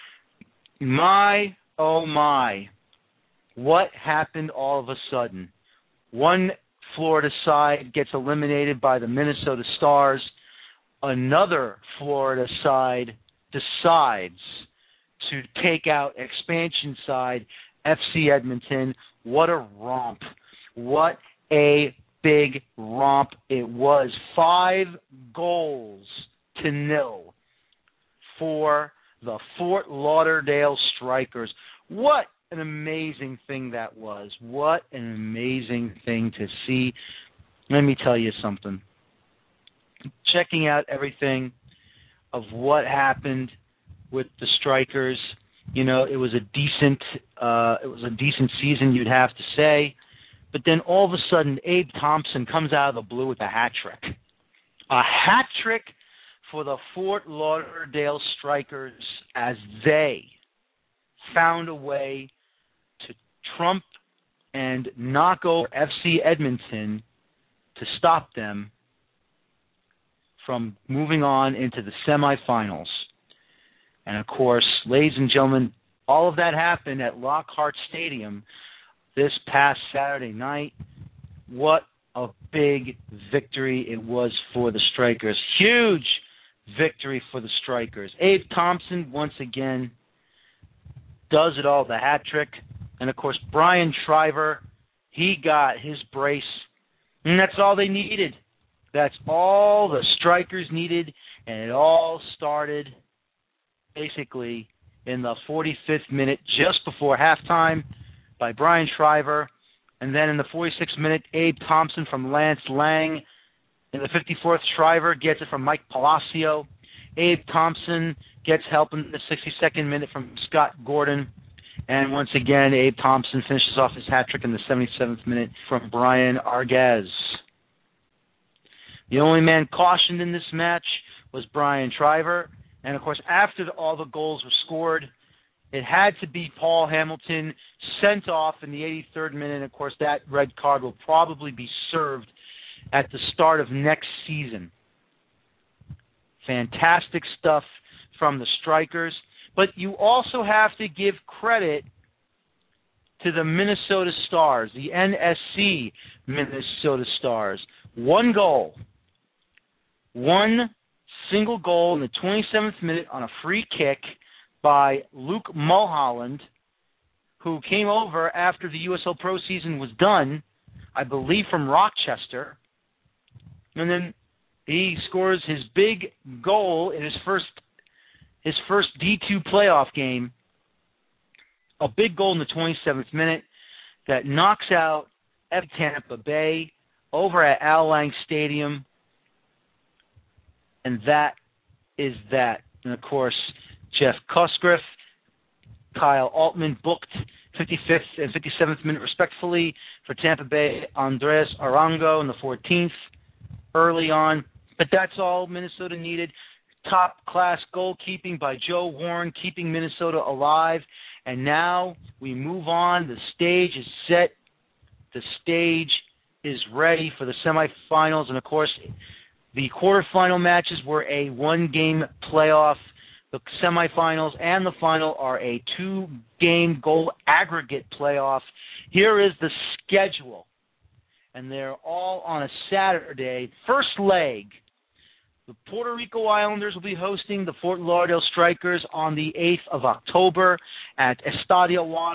My, oh my, what happened all of a sudden? One Florida side gets eliminated by the Minnesota Stars. Another Florida side decides to take out expansion side FC Edmonton. What a romp. What a big romp it was. 5-0 for the Fort Lauderdale Strikers. What an amazing thing that was. What an amazing thing to see. Let me tell you something. Checking out everything of what happened with the Strikers, you know, it was a decent season, you'd have to say. But then all of a sudden, Abe Thompson comes out of the blue with a hat trick. A hat trick for the Fort Lauderdale Strikers as they found a way to trump and knock over FC Edmonton to stop them from moving on into the semifinals. And, of course, ladies and gentlemen, all of that happened at Lockhart Stadium this past Saturday night. What a big victory it was for the Strikers. Huge victory for the Strikers. Abe Thompson, once again, does it all, the hat trick. And, of course, Brian Shriver, he got his brace. And that's all they needed. That's all the Strikers needed. And it all started basically in the 45th minute, just before halftime, by Brian Shriver. And then in the 46th minute, Abe Thompson from Lance Lang. In the 54th, Shriver gets it from Mike Palacio. Abe Thompson gets help in the 62nd minute from Scott Gordon. And once again, Abe Thompson finishes off his hat trick in the 77th minute from Brian Arguez. The only man cautioned in this match was Brian Shriver. And, of course, after all the goals were scored, it had to be Paul Hamilton sent off in the 83rd minute. And, of course, that red card will probably be served at the start of next season. Fantastic stuff from the Strikers. But you also have to give credit to the Minnesota Stars, the NSC Minnesota Stars. One goal. One single goal in the 27th minute on a free kick by Luke Mulholland, who came over after the USL Pro season was done I believe from Rochester. And then he scores his big goal in his first D2 playoff game, a big goal in the 27th minute that knocks out Tampa Bay over at Al Lang Stadium. And that is that. And, of course, Jeff Cosgriff, Kyle Altman booked 55th and 57th minute respectively for Tampa Bay, Andres Arango in the 14th early on. But that's all Minnesota needed. Top-class goalkeeping by Joe Warren, keeping Minnesota alive. And now we move on. The stage is set. The stage is ready for the semifinals. And, of course, the quarterfinal matches were a one-game playoff. The semifinals and the final are a two-game goal aggregate playoff. Here is the schedule. And they're all on a Saturday. First leg, the Puerto Rico Islanders will be hosting the Fort Lauderdale Strikers on the 8th of October at Estadio Juan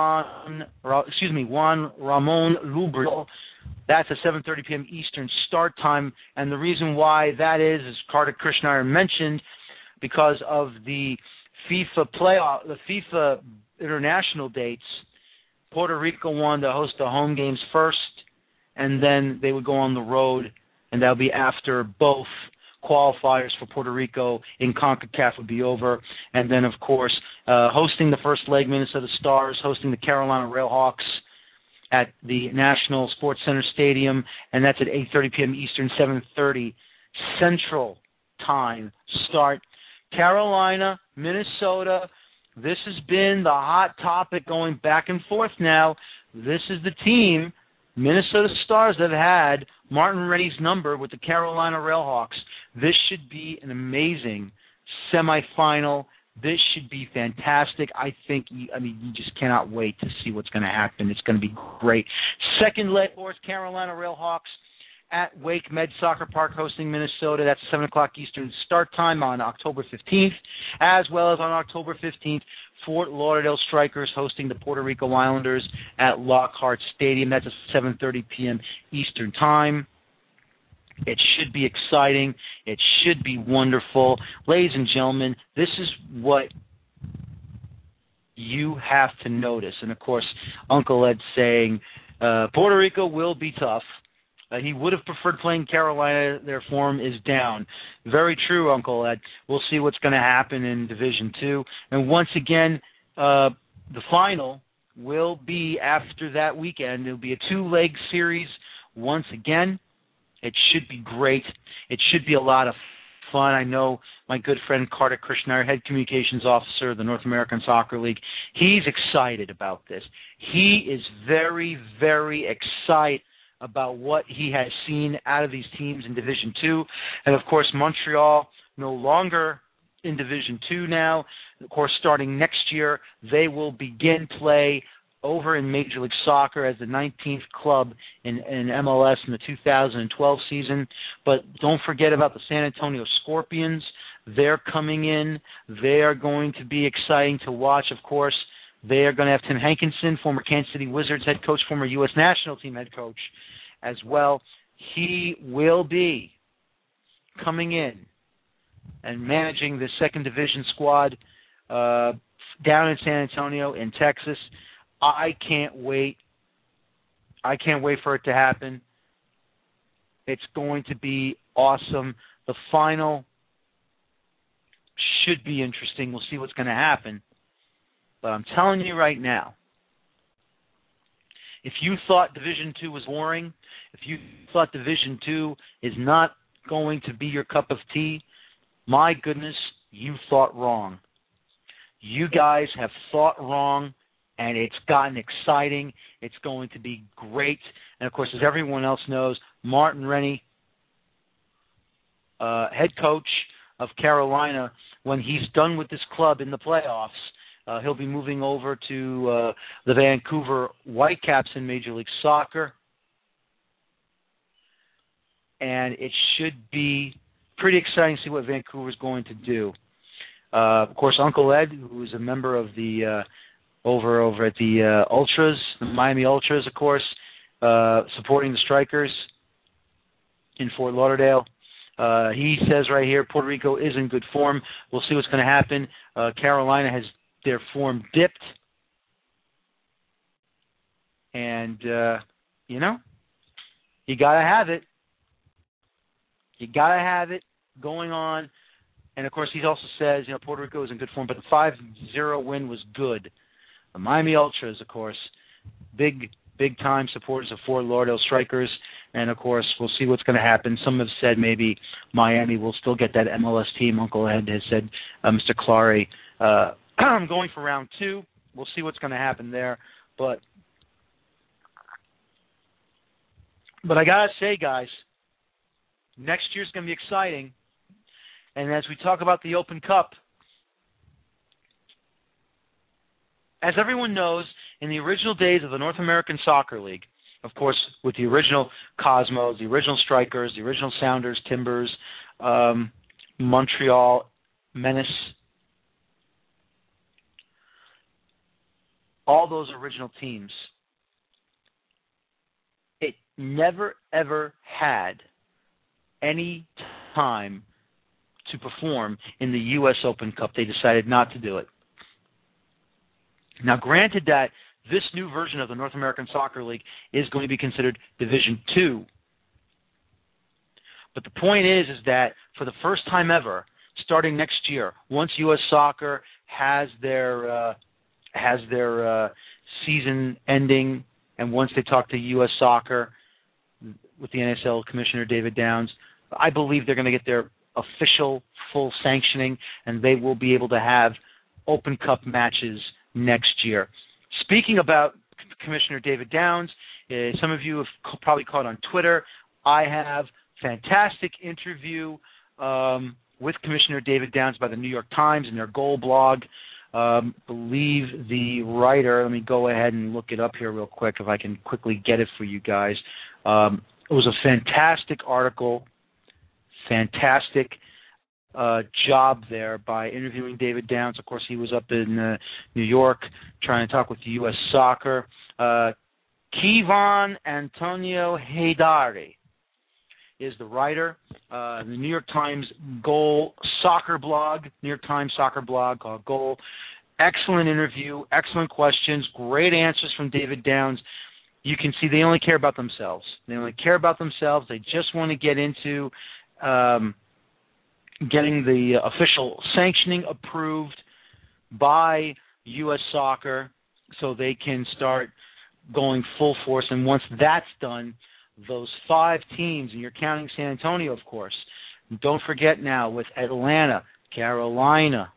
Ramon Lubril. That's at 7:30 p.m. Eastern start time. And the reason why that is, as Carter Krishnaiyer mentioned, because of the FIFA international dates, Puerto Rico wanted to host the home games first, and then they would go on the road, and that would be after both qualifiers for Puerto Rico in CONCACAF would be over. And then, of course, hosting the first leg, Minnesota Stars, hosting the Carolina Railhawks at the National Sports Center Stadium, and that's at 8:30 p.m. Eastern, 7:30 Central Time start. Carolina, Minnesota, this has been the hot topic going back and forth now. This is the team, Minnesota Stars, that have had Martin Rennie's number with the Carolina Railhawks. This should be an amazing semifinal. This should be fantastic. You just cannot wait to see what's going to happen. It's going to be great. Second leg, of course, Carolina Railhawks at Wake Med Soccer Park hosting Minnesota. That's 7 o'clock Eastern start time on October 15th, as well as on October 15th, Fort Lauderdale Strikers hosting the Puerto Rico Islanders at Lockhart Stadium. That's at 7:30 p.m. Eastern time. It should be exciting. It should be wonderful. Ladies and gentlemen, this is what you have to notice. And, of course, Uncle Ed saying Puerto Rico will be tough. He would have preferred playing Carolina. Their form is down. Very true, Uncle Ed. We'll see what's going to happen in Division II. And once again, the final will be after that weekend. It will be a two-leg series once again. It should be great. It should be a lot of fun. I know my good friend Carter Krishnaiyer, head communications officer of the North American Soccer League, he's excited about this. He is very, very excited about what he has seen out of these teams in Division II. And, of course, Montreal no longer in Division II now. Of course, starting next year, they will begin play over in Major League Soccer as the 19th club in MLS in the 2012 season. But don't forget about the San Antonio Scorpions. They're coming in. They are going to be exciting to watch, of course. They are going to have Tim Hankinson, former Kansas City Wizards head coach, former U.S. national team head coach as well. He will be coming in and managing the second division squad down in San Antonio in Texas. I can't wait. I can't wait for it to happen. It's going to be awesome. The final should be interesting. We'll see what's going to happen. But I'm telling you right now, if you thought Division II was boring, if you thought Division II is not going to be your cup of tea, my goodness, you thought wrong. You guys have thought wrong, and it's gotten exciting. It's going to be great. And, of course, as everyone else knows, Martin Rennie, head coach of Carolina, when he's done with this club in the playoffs, he'll be moving over to the Vancouver Whitecaps in Major League Soccer. And it should be pretty exciting to see what Vancouver's going to do. Of course, Uncle Ed, who is a member of the over at the Ultras, the Miami Ultras, of course, supporting the Strikers in Fort Lauderdale. He says right here, Puerto Rico is in good form. We'll see what's going to happen. Carolina has their form dipped. And, you know, you got to have it. You got to have it going on. And, of course, he also says, you know, Puerto Rico is in good form, but the 5-0 win was good. The Miami Ultras, of course, big-time supporters of Fort Lauderdale Strikers. And, of course, we'll see what's going to happen. Some have said maybe Miami will still get that MLS team. Uncle Ed has said, Mr. Clary, I'm going for round 2. We'll see what's going to happen there. But I got to say, guys, next year's going to be exciting. And as we talk about the Open Cup, as everyone knows, in the original days of the North American Soccer League, of course, with the original Cosmos, the original Strikers, the original Sounders, Timbers, Montreal, Menace, all those original teams, it never, ever had any time to perform in the U.S. Open Cup. They decided not to do it. Now, granted that this new version of the North American Soccer League is going to be considered Division II, but the point is that for the first time ever, starting next year, once U.S. Soccer has their season ending, and once they talk to U.S. Soccer with the NSL Commissioner David Downs, I believe they're going to get their official full sanctioning, and they will be able to have Open Cup matches next year. Speaking about Commissioner David Downs, some of you have probably caught on Twitter, I have fantastic interview with Commissioner David Downs by the New York Times in their Goal blog. Believe the writer, let me go ahead and look it up here real quick if I can quickly get it for you guys. It was a fantastic article, fantastic job there by interviewing David Downs. Of course, he was up in New York trying to talk with the U.S. Soccer. Kevon Antonio Haydari is the writer. The New York Times Goal soccer blog, New York Times soccer blog called Goal. Excellent interview, excellent questions, great answers from David Downs. You can see they only care about themselves. They only care about themselves. They just want to get into getting the official sanctioning approved by U.S. Soccer so they can start going full force. And once that's done, those 5 teams, and you're counting San Antonio, of course. Don't forget now with Atlanta, Carolina,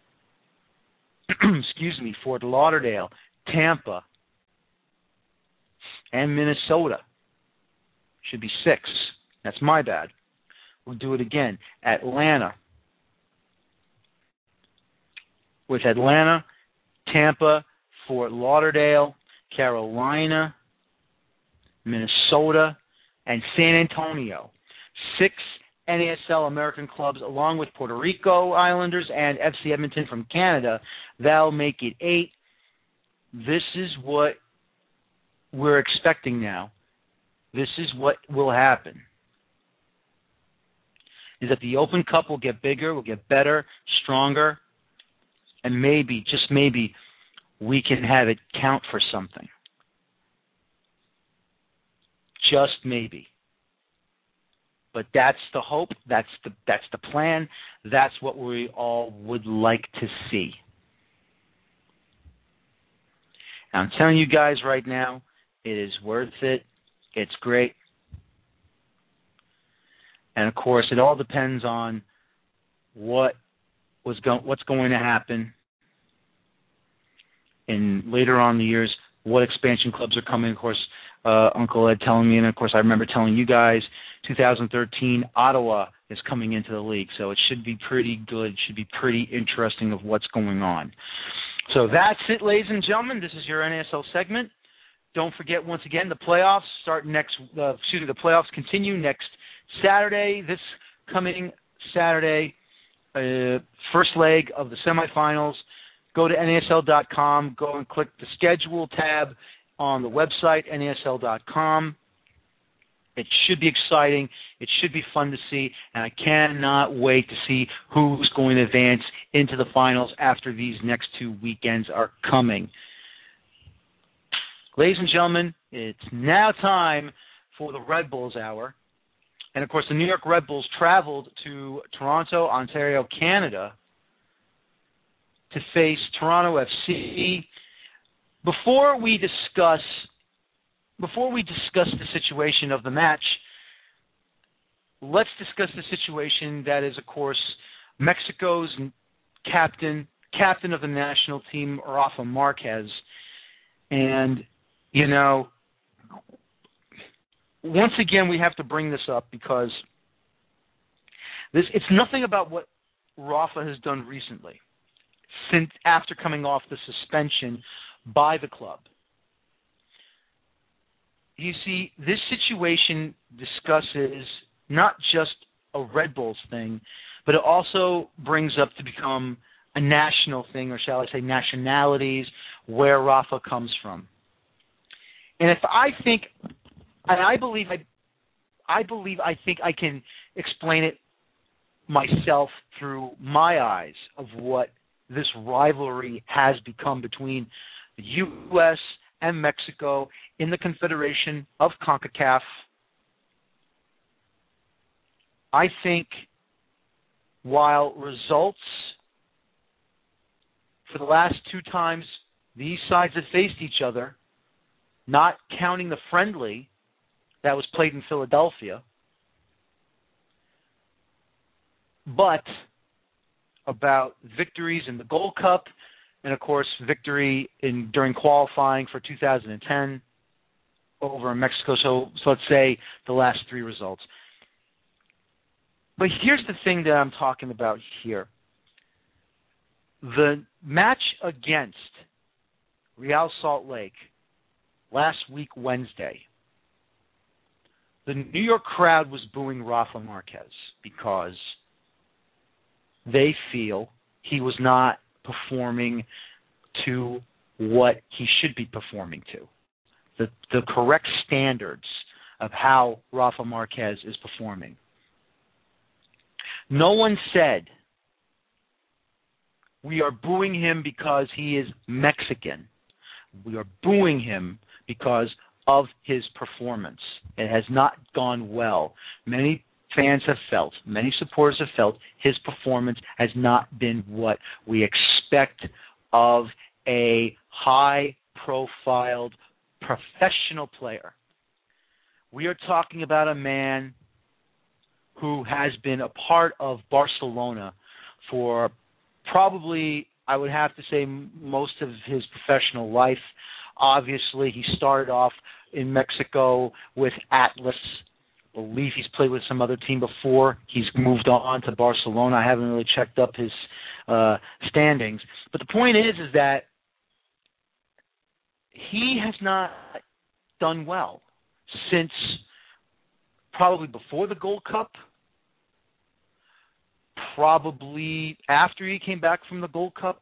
Fort Lauderdale, Tampa, and Minnesota. Should be 6. That's my bad. We'll do it again. Atlanta. With Atlanta, Tampa, Fort Lauderdale, Carolina, Minnesota, and San Antonio. 6 NASL American clubs along with Puerto Rico Islanders and FC Edmonton from Canada. That'll make it 8. This is what we're expecting now. This is what will happen. Is that the Open Cup will get bigger, will get better, stronger, and maybe, just maybe, we can have it count for something. Just maybe. But that's the hope, that's the plan, that's what we all would like to see. Now, I'm telling you guys right now, it is worth it. It's great. And, of course, it all depends on what's going to happen in later on in the years, what expansion clubs are coming. Of course, Uncle Ed telling me, and, of course, I remember telling you guys, 2013, Ottawa is coming into the league. So it should be pretty good, should be pretty interesting of what's going on. So that's it, ladies and gentlemen. This is your NASL segment. Don't forget, once again, the playoffs start the playoffs continue next Saturday, this coming Saturday, first leg of the semifinals. Go to NASL.com, go and click the schedule tab on the website, NASL.com. It should be exciting. It should be fun to see, and I cannot wait to see who's going to advance into the finals after these next 2 weekends are coming. Ladies and gentlemen, it's now time for the Red Bulls Hour. And, of course, the New York Red Bulls traveled to Toronto, Ontario, Canada to face Toronto FC. Before we discuss the situation of the match, let's discuss the situation that is, of course, Mexico's captain of the national team, Rafa Marquez. And, once again, we have to bring this up because it's nothing about what Rafa has done recently since after coming off the suspension by the club. You see, this situation discusses not just a Red Bulls thing, but it also brings up to become a national thing, or shall I say nationalities, where Rafa comes from. And I think I can explain it myself through my eyes of what this rivalry has become between the U.S. and Mexico in the Confederation of CONCACAF. I think while results for the last 2 times these sides have faced each other, not counting the friendly that was played in Philadelphia, but about victories in the Gold Cup and, of course, victory during qualifying for 2010 over in Mexico. So let's say the last 3 results. But here's the thing that I'm talking about here. The match against Real Salt Lake last week, Wednesday, the New York crowd was booing Rafa Marquez because they feel he was not performing to what he should be performing to, the correct standards of how Rafa Marquez is performing. No one said we are booing him because he is Mexican. We are booing him because of his performance. It has not gone well. Many fans have felt, many supporters have felt his performance has not been what we expect of a high-profiled professional player. We are talking about a man who has been a part of Barcelona for probably, I would have to say, most of his professional life. Obviously, he started off in Mexico with Atlas. I believe he's played with some other team before. He's moved on to Barcelona. I haven't really checked up his standings. But the point is that he has not done well since probably before the Gold Cup, probably after he came back from the Gold Cup.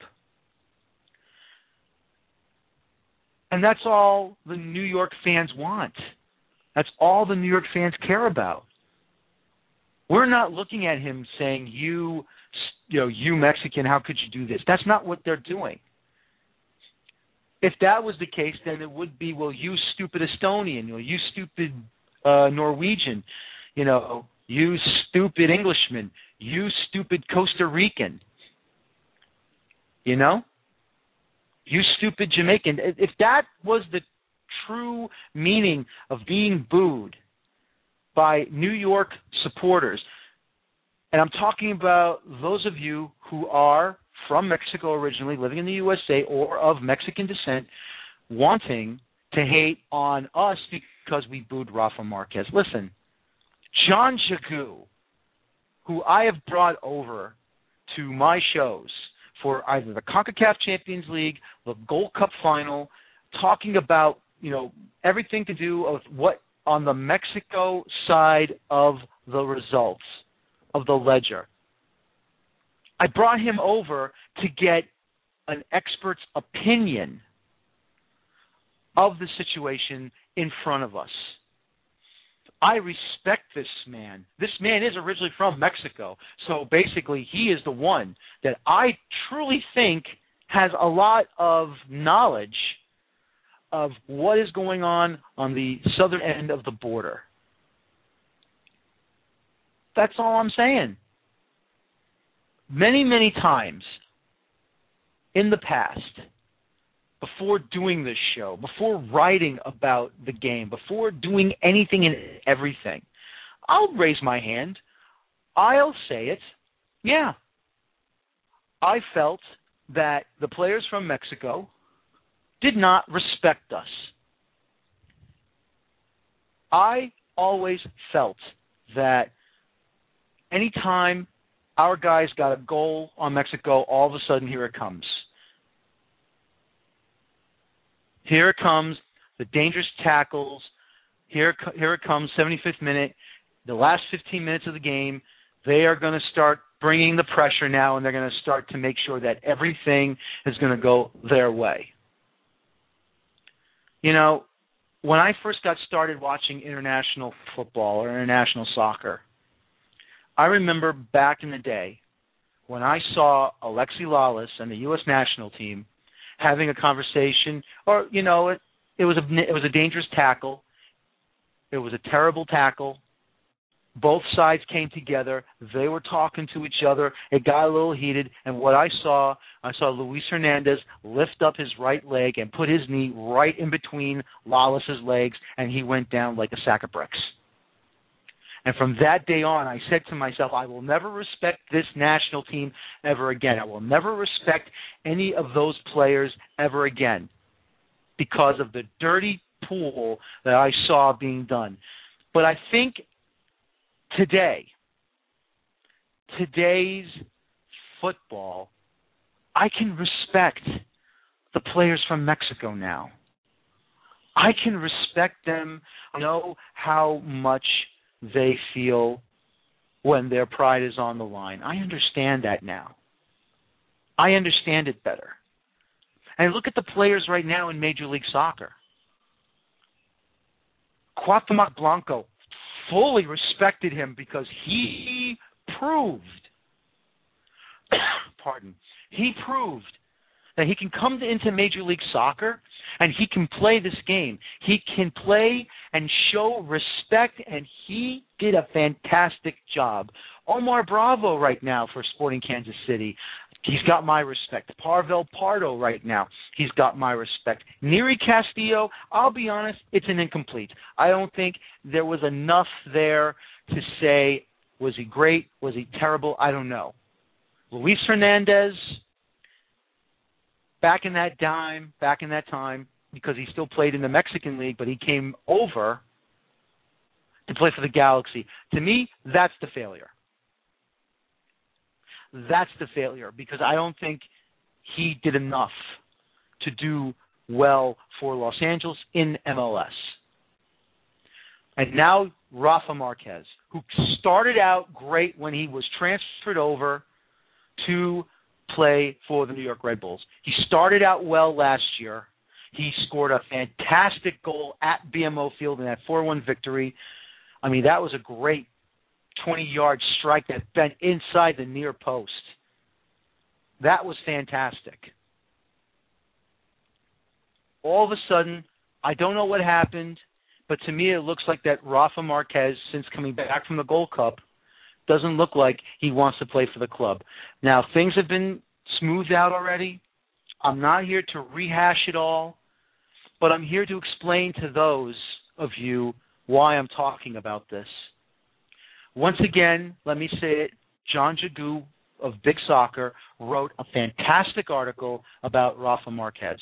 And that's all the New York fans want. That's all the New York fans care about. We're not looking at him saying, you Mexican, how could you do this? That's not what they're doing. If that was the case, then it would be, well, you stupid Estonian, you stupid Norwegian, you stupid Englishman, you stupid Costa Rican, you stupid Jamaican. If that was the true meaning of being booed by New York supporters, and I'm talking about those of you who are from Mexico originally, living in the USA, or of Mexican descent, wanting to hate on us because we booed Rafa Marquez. Listen, John Jagu, who I have brought over to my shows for either the CONCACAF Champions League, the Gold Cup final, talking about, everything to do with what on the Mexico side of the results, of the ledger. I brought him over to get an expert's opinion of the situation in front of us. I respect this man. This man is originally from Mexico. So basically, he is the one that I truly think has a lot of knowledge of what is going on the southern end of the border. That's all I'm saying. Many, many times in the past, before doing this show, before writing about the game, before doing anything and everything, I'll raise my hand. I'll say it. Yeah. I felt that the players from Mexico did not respect us. I always felt that anytime our guys got a goal on Mexico, all of a sudden here it comes. Here it comes, the dangerous tackles. Here it comes, 75th minute, the last 15 minutes of the game. They are going to start bringing the pressure now, and they're going to start to make sure that everything is going to go their way. You know, when I first got started watching international football or international soccer, I remember back in the day when I saw Alexi Lalas and the U.S. national team having a conversation, or, you know, it was a dangerous tackle. It was a terrible tackle. Both sides came together. They were talking to each other. It got a little heated, and what I saw Luis Hernandez lift up his right leg and put his knee right in between Lalas' legs, and he went down like a sack of bricks. And from that day on, I said to myself, I will never respect this national team ever again. I will never respect any of those players ever again because of the dirty pool that I saw being done. But I think today's football, I can respect the players from Mexico now. I can respect them, know how much they feel when their pride is on the line. I understand that now. I understand it better. And look at the players right now in Major League Soccer. Cuauhtemoc Blanco fully respected him because he proved that he can come into Major League Soccer and he can play this game. He can play and show respect, and he did a fantastic job. Omar Bravo right now for Sporting Kansas City, he's got my respect. Pavel Pardo right now, he's got my respect. Neri Castillo, I'll be honest, it's an incomplete. I don't think there was enough there to say, was he great, was he terrible, I don't know. Luis Hernandez, back in that time, because he still played in the Mexican League, but he came over to play for the Galaxy. To me, that's the failure. That's the failure, because I don't think he did enough to do well for Los Angeles in MLS. And now Rafa Marquez, who started out great when he was transferred over to play for the New York Red Bulls. He started out well last year. He scored a fantastic goal at BMO Field in that 4-1 victory. I mean, that was a great 20-yard strike that bent inside the near post. That was fantastic. All of a sudden, I don't know what happened, but to me it looks like that Rafa Marquez, since coming back from the Gold Cup, doesn't look like he wants to play for the club. Now, things have been smoothed out already. I'm not here to rehash it all, but I'm here to explain to those of you why I'm talking about this. Once again, let me say it, John Jagu of Big Soccer wrote a fantastic article about Rafa Marquez.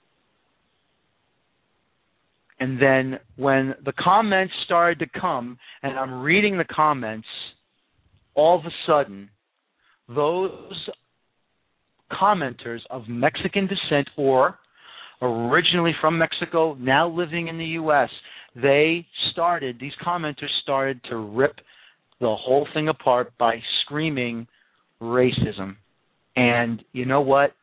And then when the comments started to come, and I'm reading the comments, all of a sudden, those commenters of Mexican descent or originally from Mexico, now living in the U.S., these commenters started to rip the whole thing apart by screaming racism. And you know what?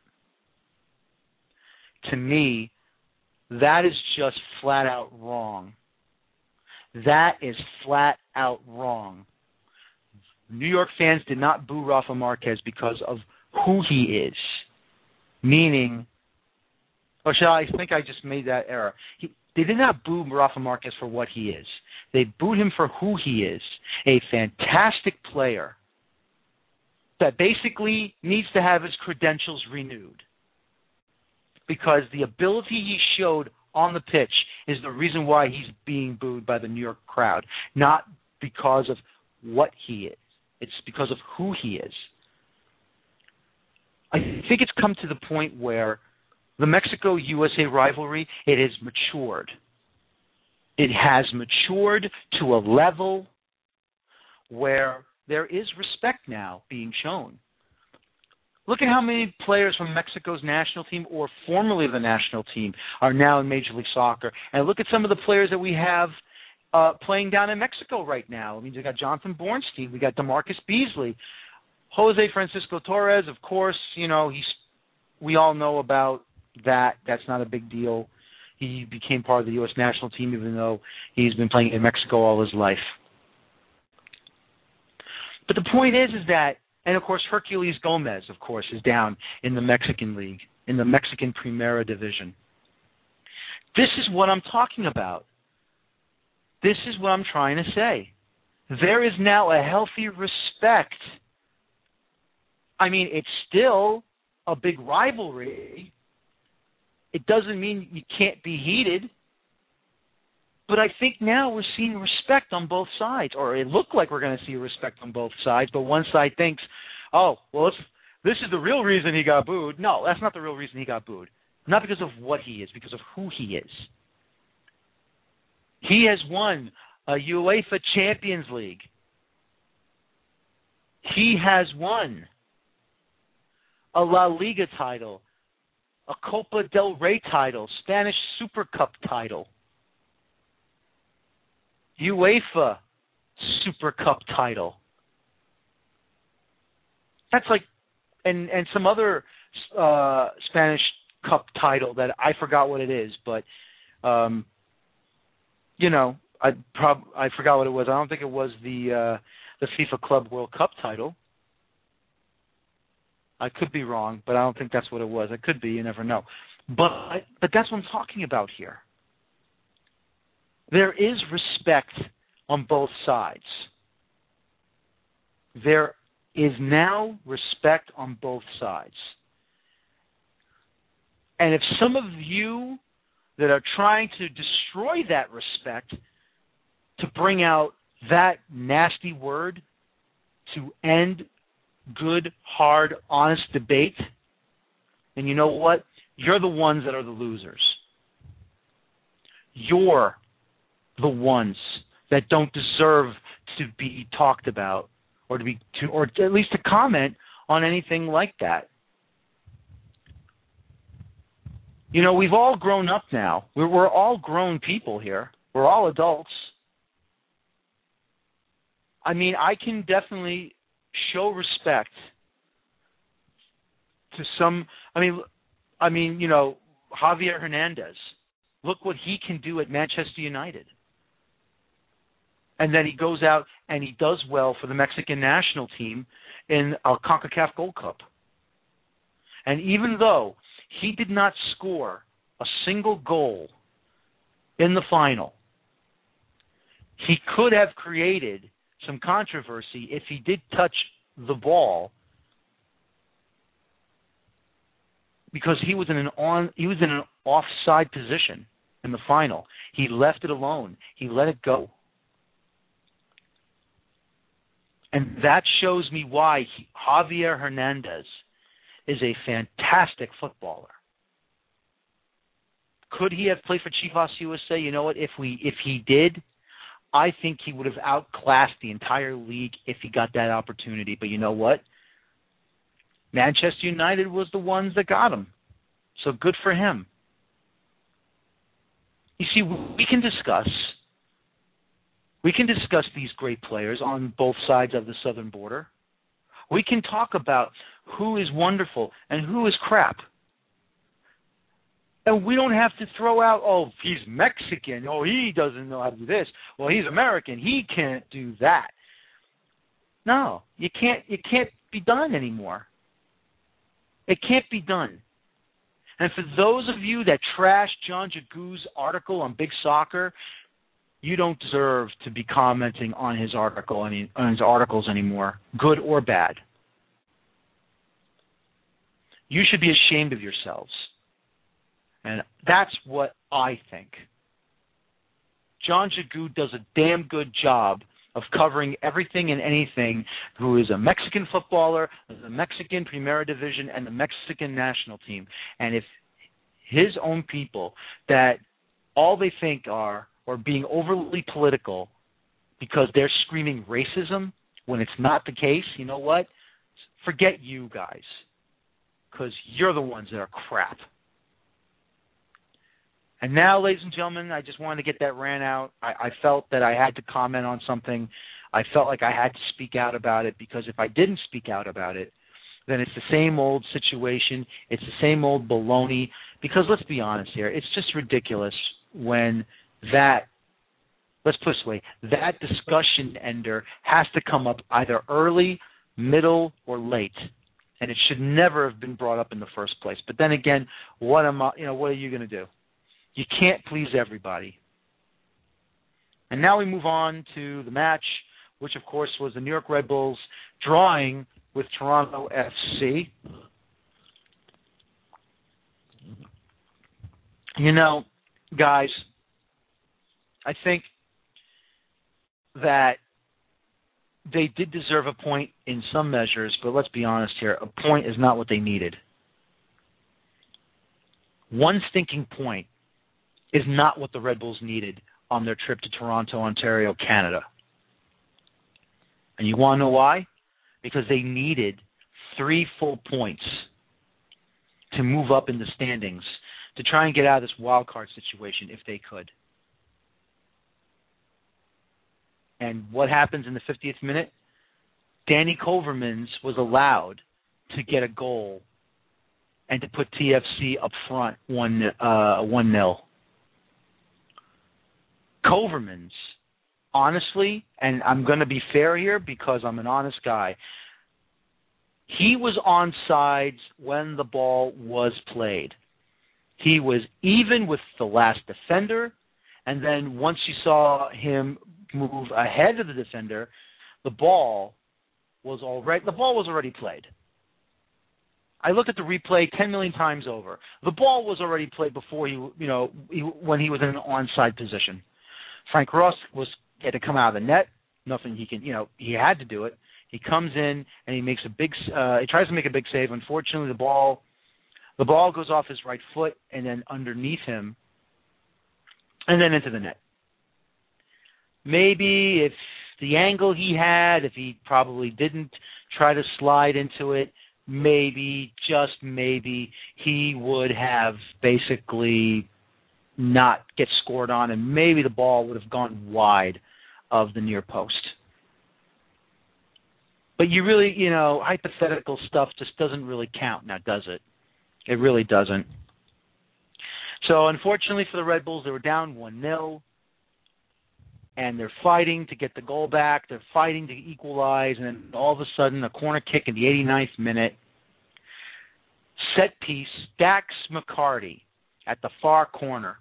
To me, that is just flat out wrong. That is flat out wrong. New York fans did not boo Rafa Marquez because of who he is, meaning, or shall I think I just made that error. They did not boo Rafa Marquez for what he is. They booed him for who he is, a fantastic player that basically needs to have his credentials renewed, because the ability he showed on the pitch is the reason why he's being booed by the New York crowd, not because of what he is. It's because of who he is. I think it's come to the point where the Mexico-USA rivalry, it has matured. It has matured to a level where there is respect now being shown. Look at how many players from Mexico's national team or formerly the national team are now in Major League Soccer. And look at some of the players that we have playing down in Mexico right now. I mean, we got Jonathan Bornstein, we got DeMarcus Beasley, Jose Francisco Torres, of course, we all know about that. That's not a big deal. He became part of the U.S. national team even though he's been playing in Mexico all his life. But the point is that, and of course Herculez Gomez, of course, is down in the Mexican League, in the Mexican Primera Division. This is what I'm talking about. This is what I'm trying to say. There is now a healthy respect. I mean, it's still a big rivalry. It doesn't mean you can't be heated. But I think now we're seeing respect on both sides, or it looked like we're going to see respect on both sides, but one side thinks, oh, well, this is the real reason he got booed. No, that's not the real reason he got booed. Not because of what he is, because of who he is. He has won a UEFA Champions League. He has won a La Liga title, a Copa del Rey title, Spanish Super Cup title, UEFA Super Cup title. That's like, and some other Spanish Cup title that I forgot what it is, but I forgot what it was. I don't think it was the FIFA Club World Cup title. I could be wrong, but I don't think that's what it was. It could be. You never know. But that's what I'm talking about here. There is respect on both sides. There is now respect on both sides. And if some of you that are trying to destroy that respect, to bring out that nasty word, to end good, hard, honest debate, and you know what? You're the ones that are the losers. You're the ones that don't deserve to be talked about, or at least to comment on anything like that. We've all grown up now. We're all grown people here. We're all adults. I mean, I can definitely show respect to some. Javier Hernandez. Look what he can do at Manchester United. And then he goes out and he does well for the Mexican national team in a CONCACAF Gold Cup. And even though he did not score a single goal in the final, he could have created some controversy if he did touch the ball, because he was in an offside position in the final. He left it alone. He let it go. And that shows me why Javier Hernandez is a fantastic footballer. Could he have played for Chivas USA? You know what? If he did, I think he would have outclassed the entire league if he got that opportunity. But you know what? Manchester United was the ones that got him. So good for him. You see, we can discuss these great players on both sides of the southern border. We can talk about who is wonderful and who is crap. And we don't have to throw out, oh, he's Mexican. Oh, he doesn't know how to do this. Well, he's American. He can't do that. No, you can't. It can't be done anymore. It can't be done. And for those of you that trash John Jagu's article on Big Soccer, you don't deserve to be commenting on his articles anymore, good or bad. You should be ashamed of yourselves. And that's what I think. John Jagu does a damn good job of covering everything and anything who is a Mexican footballer, the Mexican Primera Division, and the Mexican national team. And if his own people that all they think are being overly political because they're screaming racism when it's not the case, you know what? Forget you guys, because you're the ones that are crap. And now, ladies and gentlemen, I just wanted to get that rant out. I felt that I had to comment on something. I felt like I had to speak out about it, because if I didn't speak out about it, then it's the same old situation. It's the same old baloney. Because let's be honest here, it's just ridiculous when that, let's put it this way, that discussion ender has to come up either early, middle, or late. And it should never have been brought up in the first place. But then again, what are you going to do? You can't please everybody. And now we move on to the match, which, of course, was the New York Red Bulls drawing with Toronto FC. You know, guys, I think that they did deserve a point in some measures, but let's be honest here, a point is not what they needed. One stinking point is not what the Red Bulls needed on their trip to Toronto, Ontario, Canada. And you want to know why? Because they needed 3 full points to move up in the standings, to try and get out of this wild card situation if they could. And what happens in the 50th minute? Danny Kovermans was allowed to get a goal and to put TFC up front 1-0. Kovermans, honestly, and I'm going to be fair here because I'm an honest guy, he was onside when the ball was played. He was even with the last defender, and then once you saw him move ahead of the defender, the ball was already played. I looked at the replay 10 million times over. The ball was already played before when he was in an onside position. Frank Ross had to come out of the net. Nothing he can, he had to do it. He comes in and he makes he tries to make a big save. Unfortunately, the ball goes off his right foot and then underneath him and then into the net. Maybe if the angle he had, if he probably didn't try to slide into it, maybe, just maybe, he would have basically not get scored on, and maybe the ball would have gone wide of the near post. But you really, hypothetical stuff just doesn't really count now, does it? It really doesn't. So, unfortunately for the Red Bulls, they were down 1-0, and they're fighting to get the goal back. They're fighting to equalize, and then all of a sudden, a corner kick in the 89th minute. Set piece, Dax McCarty at the far corner.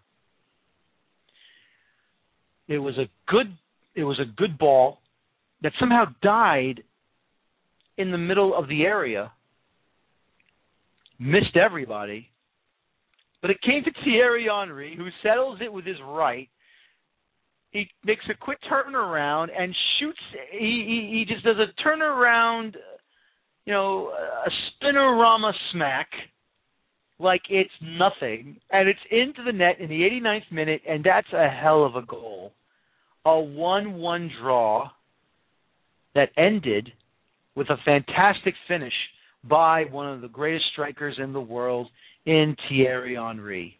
It was a good ball that somehow died in the middle of the area. Missed everybody. But it came to Thierry Henry, who settles it with his right. He makes a quick turnaround and shoots. He just does a turnaround, a spinorama smack like it's nothing. And it's into the net in the 89th minute, and that's a hell of a goal. A 1-1 draw that ended with a fantastic finish by one of the greatest strikers in the world, in Thierry Henry.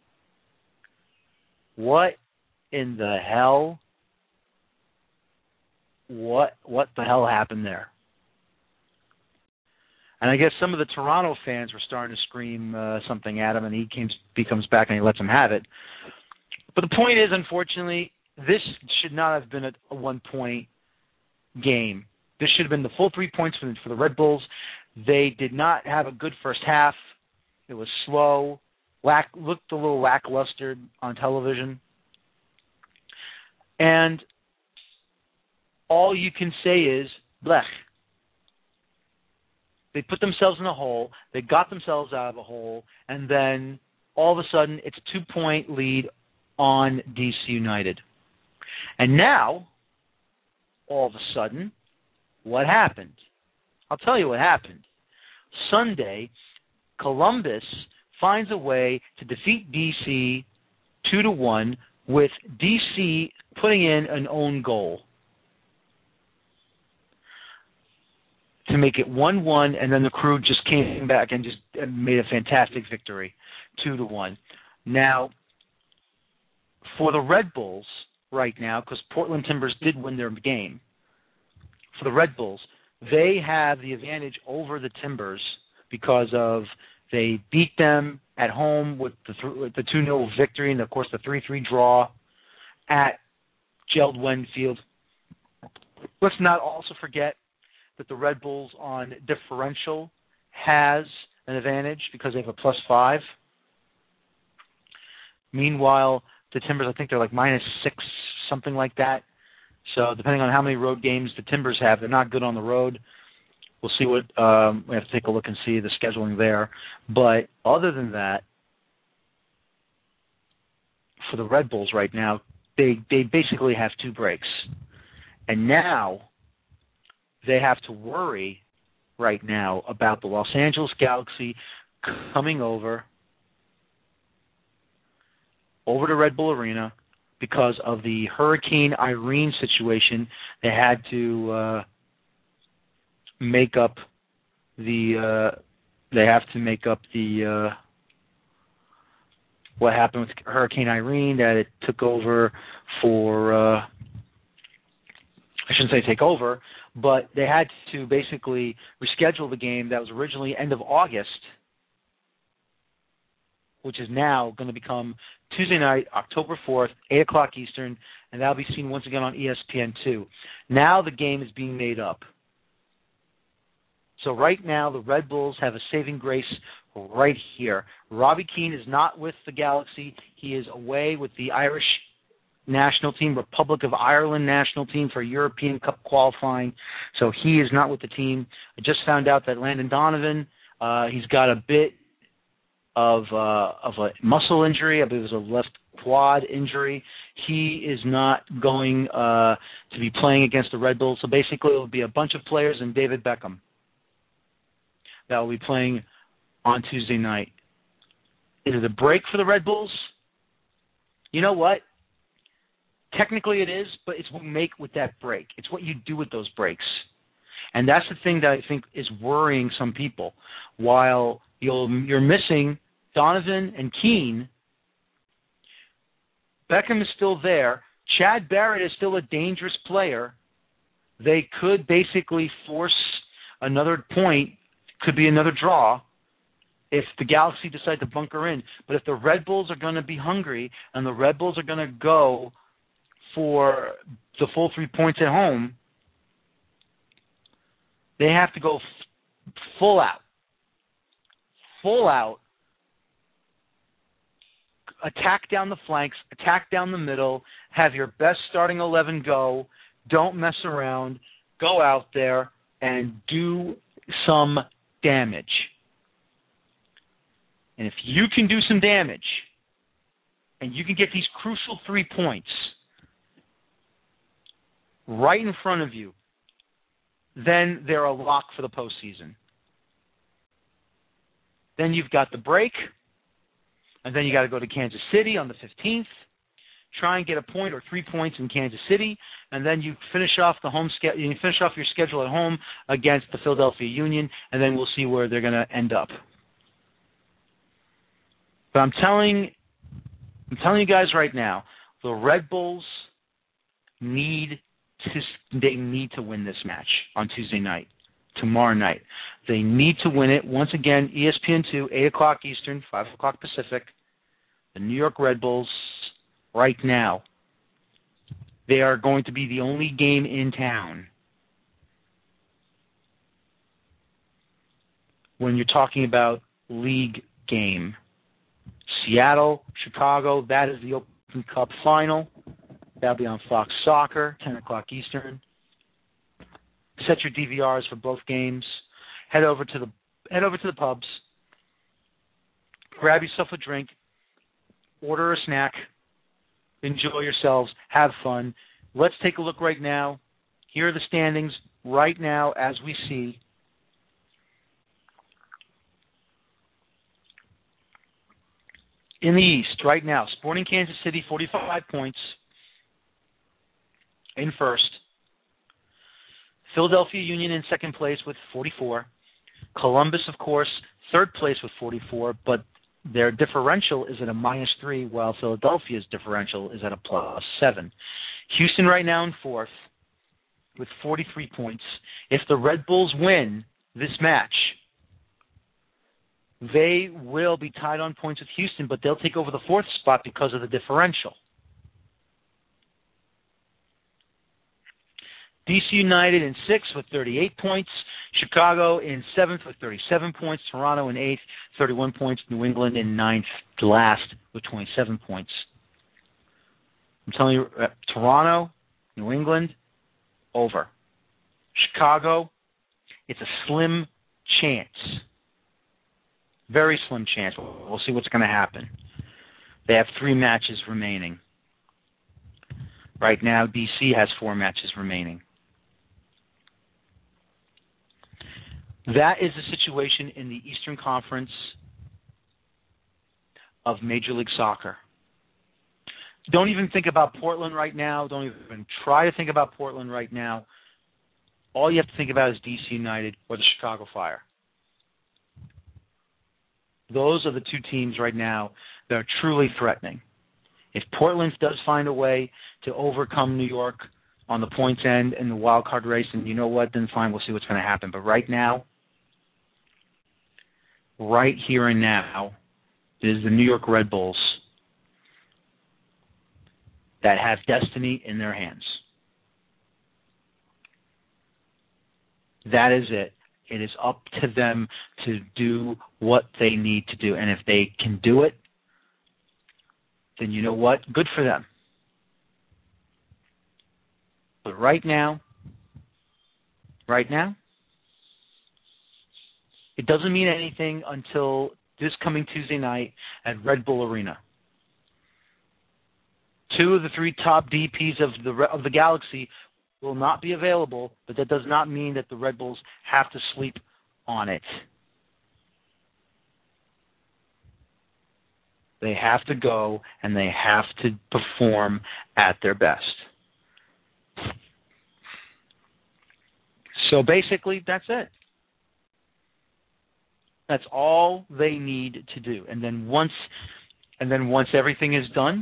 What in the hell? What the hell happened there? And I guess some of the Toronto fans were starting to scream something at him, and he comes back and he lets him have it. But the point is, unfortunately, this should not have been a one-point game. This should have been the full 3 points for the Red Bulls. They did not have a good first half. It was slow, looked a little lackluster on television. And all you can say is, blech. They put themselves in a hole, they got themselves out of a hole, and then all of a sudden it's a 2-point lead on DC United. And now, all of a sudden, what happened? I'll tell you what happened. Sunday, Columbus finds a way to defeat DC 2-1 with DC putting in an own goal to make it 1-1, and then the Crew just came back and just made a fantastic victory, 2-1. Now, for the Red Bulls right now, because Portland Timbers did win their game, for the Red Bulls, they have the advantage over the Timbers because of they beat them at home with the 2-0 victory and, of course, the 3-3 draw at Jeld-Wen Field. Let's not also forget that the Red Bulls on differential has an advantage because they have a +5. Meanwhile, the Timbers, I think they're like -6, something like that. So depending on how many road games the Timbers have, they're not good on the road. We'll see what we have to take a look and see the scheduling there. But other than that, for the Red Bulls right now, they basically have 2 breaks. And now they have to worry right now about the Los Angeles Galaxy coming over to Red Bull Arena because of the Hurricane Irene situation. They had to make up the what happened with Hurricane Irene, that it took over for I shouldn't say take over, but they had to basically reschedule the game that was originally end of August, which is now going to become Tuesday night, October 4th, 8 o'clock Eastern, and that'll be seen once again on ESPN2. Now the game is being made up. So right now the Red Bulls have a saving grace right here. Robbie Keane is not with the Galaxy. He is away with the Irish national team, Republic of Ireland national team for European Cup qualifying. So he is not with the team. I just found out that Landon Donovan, he's got a bit of a muscle injury. I believe it was a left quad injury. He is not going to be playing against the Red Bulls. So basically it will be a bunch of players and David Beckham that will be playing on Tuesday night. Is it a break for the Red Bulls? You know what? Technically it is, but it's what you make with that break. It's what you do with those breaks. And that's the thing that I think is worrying some people. While you're missing Donovan and Keane, Beckham is still there. Chad Barrett is still a dangerous player. They could basically force another point, could be another draw, if the Galaxy decide to bunker in. But if the Red Bulls are going to be hungry and the Red Bulls are going to go for the full 3 points at home, they have to go full out. Full out. Attack down the flanks, attack down the middle, have your best starting 11 go, don't mess around, go out there and do some damage. And if you can do some damage and you can get these crucial 3 points right in front of you, then they're a lock for the postseason. Then you've got the break, and then you got to go to Kansas City on the 15th, try and get a point or 3 points in Kansas City, and then you finish off you finish off your schedule at home against the Philadelphia Union, and then we'll see where they're going to end up. But I'm telling you guys right now, the Red Bulls need to win this match on Tuesday night tomorrow night. They need to win it. Once again, ESPN2, 8 o'clock Eastern, 5 o'clock Pacific. The New York Red Bulls, right now, they are going to be the only game in town. When you're talking about league game. Seattle, Chicago, that is the Open Cup final. That'll be on Fox Soccer, 10 o'clock Eastern. Set your DVRs for both games. Head over to the pubs. Grab yourself a drink. Order a snack. Enjoy yourselves. Have fun. Let's take a look right now. Here are the standings right now as we see. In the East, right now, Sporting Kansas City, 45 points in first. Philadelphia Union in second place with 44. Columbus, of course, third place with 44, but their differential is at a -3, while Philadelphia's differential is at a +7. Houston right now in fourth with 43 points. If the Red Bulls win this match, they will be tied on points with Houston, but they'll take over the fourth spot because of the differential. DC United in sixth with 38 points. Chicago in seventh with 37 points. Toronto in eighth, 31 points. New England in ninth, last, with 27 points. I'm telling you, Toronto, New England, over. Chicago, it's a slim chance. Very slim chance. We'll see what's going to happen. They have 3 matches remaining. Right now, DC has 4 matches remaining. That is the situation in the Eastern Conference of Major League Soccer. Don't even think about Portland right now. Don't even try to think about Portland right now. All you have to think about is DC United or the Chicago Fire. Those are the 2 teams right now that are truly threatening. If Portland does find a way to overcome New York on the points end in the wild card race, and you know what, then fine, we'll see what's going to happen. But right now, right here and now, is the New York Red Bulls that have destiny in their hands. That is it. It is up to them to do what they need to do. And if they can do it, then you know what? Good for them. But right now, it doesn't mean anything until this coming Tuesday night at Red Bull Arena. 2 of the 3 top DPs of the Galaxy will not be available, but that does not mean that the Red Bulls have to sleep on it. They have to go, and they have to perform at their best. So basically, that's it. That's all they need to do. And then once everything is done,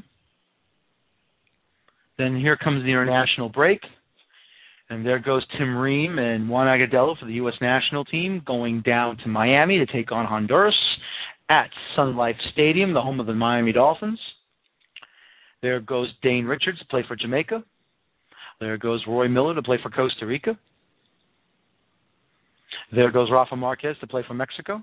then here comes the international break. And there goes Tim Ream and Juan Agudelo for the U.S. national team going down to Miami to take on Honduras at Sun Life Stadium, the home of the Miami Dolphins. There goes Dane Richards to play for Jamaica. There goes Roy Miller to play for Costa Rica. There goes Rafa Marquez to play for Mexico.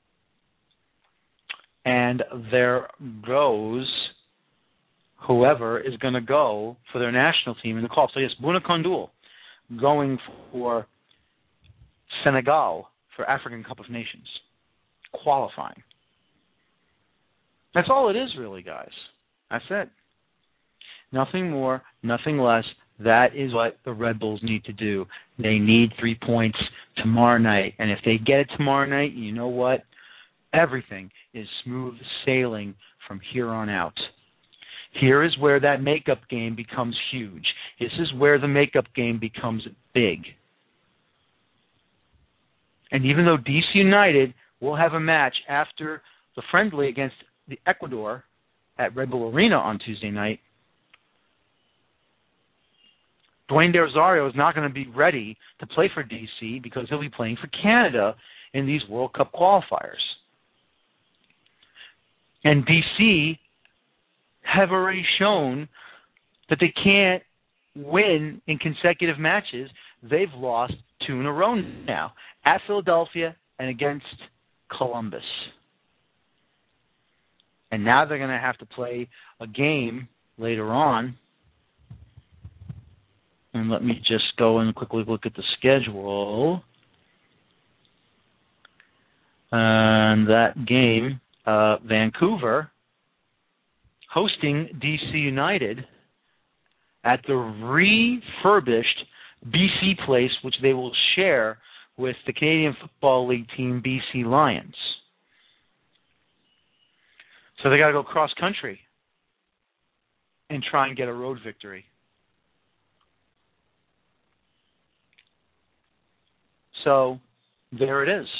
And there goes whoever is going to go for their national team in the call. So yes, Bouna Kondoul going for Senegal for African Cup of Nations, qualifying. That's all it is really, guys. That's it. Nothing more, nothing less. That is what the Red Bulls need to do. They need 3 points tomorrow night. And if they get it tomorrow night, you know what? Everything is smooth sailing from here on out. Here is where that makeup game becomes huge. This is where the makeup game becomes big. And even though DC United will have a match after the friendly against the Ecuador at Red Bull Arena on Tuesday night, Dwayne De Rosario is not going to be ready to play for D.C. because he'll be playing for Canada in these World Cup qualifiers. And D.C. have already shown that they can't win in consecutive matches. They've lost 2 in a row now, at Philadelphia and against Columbus. And now they're going to have to play a game later on. And let me just go and quickly look at the schedule. And that game, Vancouver, hosting DC United at the refurbished BC Place, which they will share with the Canadian Football League team BC Lions. So they got to go cross country and try and get a road victory. So there it is.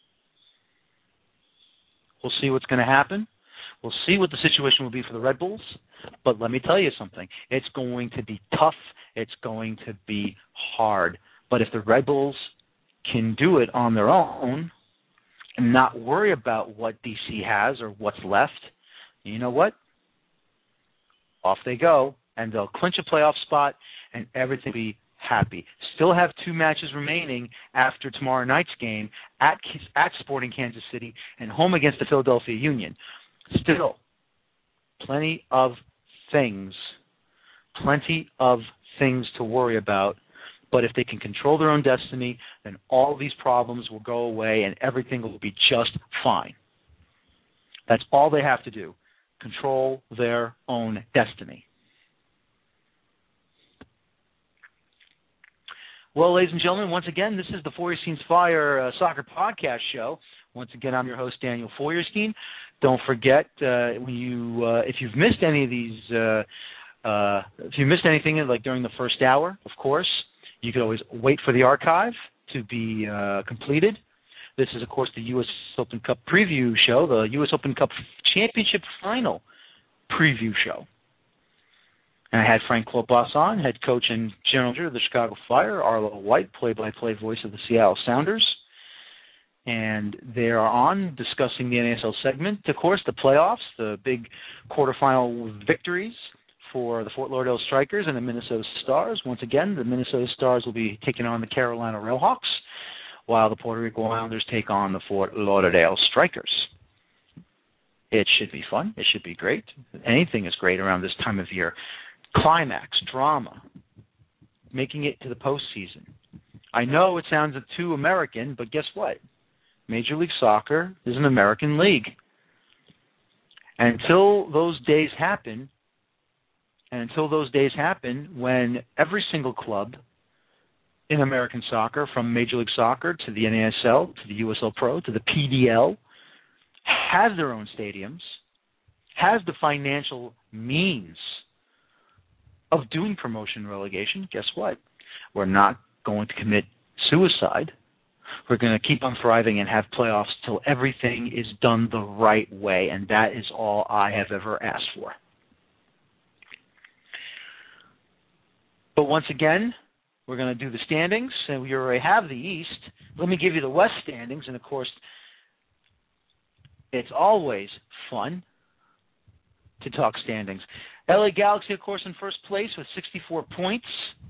We'll see what's going to happen. We'll see what the situation will be for the Red Bulls. But let me tell you something. It's going to be tough. It's going to be hard. But if the Red Bulls can do it on their own and not worry about what DC has or what's left, you know what? Off they go, and they'll clinch a playoff spot, and everything will be happy. Still have 2 matches remaining after tomorrow night's game at Sporting Kansas City and home against the Philadelphia Union. Still, plenty of things to worry about. But if they can control their own destiny, then all these problems will go away and everything will be just fine. That's all they have to do. Control their own destiny. Well, ladies and gentlemen, once again, this is the Feuerstein's Fire Soccer Podcast Show. Once again, I'm your host, Daniel Feuerstein. Don't forget, if you've missed any of these, if you missed anything like during the first hour, of course, you could always wait for the archive to be completed. This is, of course, the U.S. Open Cup preview show, the U.S. Open Cup Championship Final preview show. And I had Frank Klopas on, head coach and general manager of the Chicago Fire, Arlo White, play-by-play voice of the Seattle Sounders. And they are on discussing the NASL segment, of course, the playoffs, the big quarterfinal victories for the Fort Lauderdale Strikers and the Minnesota Stars. Once again, the Minnesota Stars will be taking on the Carolina Railhawks, while the Puerto Rico Islanders take on the Fort Lauderdale Strikers. It should be fun. It should be great. Anything is great around this time of year. Climax, drama, making it to the postseason. I know it sounds too American, but guess what? Major League Soccer is an American league. And until those days happen, when every single club in American soccer, from Major League Soccer to the NASL, to the USL Pro, to the PDL, has their own stadiums, has the financial means of doing promotion and relegation, guess what? We're not going to commit suicide. We're going to keep on thriving and have playoffs till everything is done the right way, and that is all I have ever asked for. But once again, we're going to do the standings, and we already have the East. Let me give you the West standings, and of course, it's always fun to talk standings. LA Galaxy, of course, in first place with 64 points.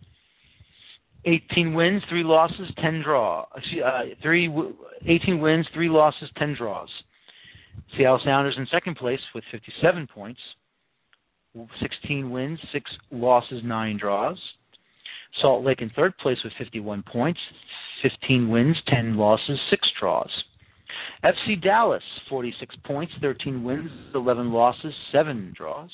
18 wins, 3 losses, 10 draws. 18 wins, 3 losses, 10 draws. Seattle Sounders in second place with 57 points. 16 wins, 6 losses, 9 draws. Salt Lake in third place with 51 points. 15 wins, 10 losses, 6 draws. FC Dallas, 46 points, 13 wins, 11 losses, 7 draws.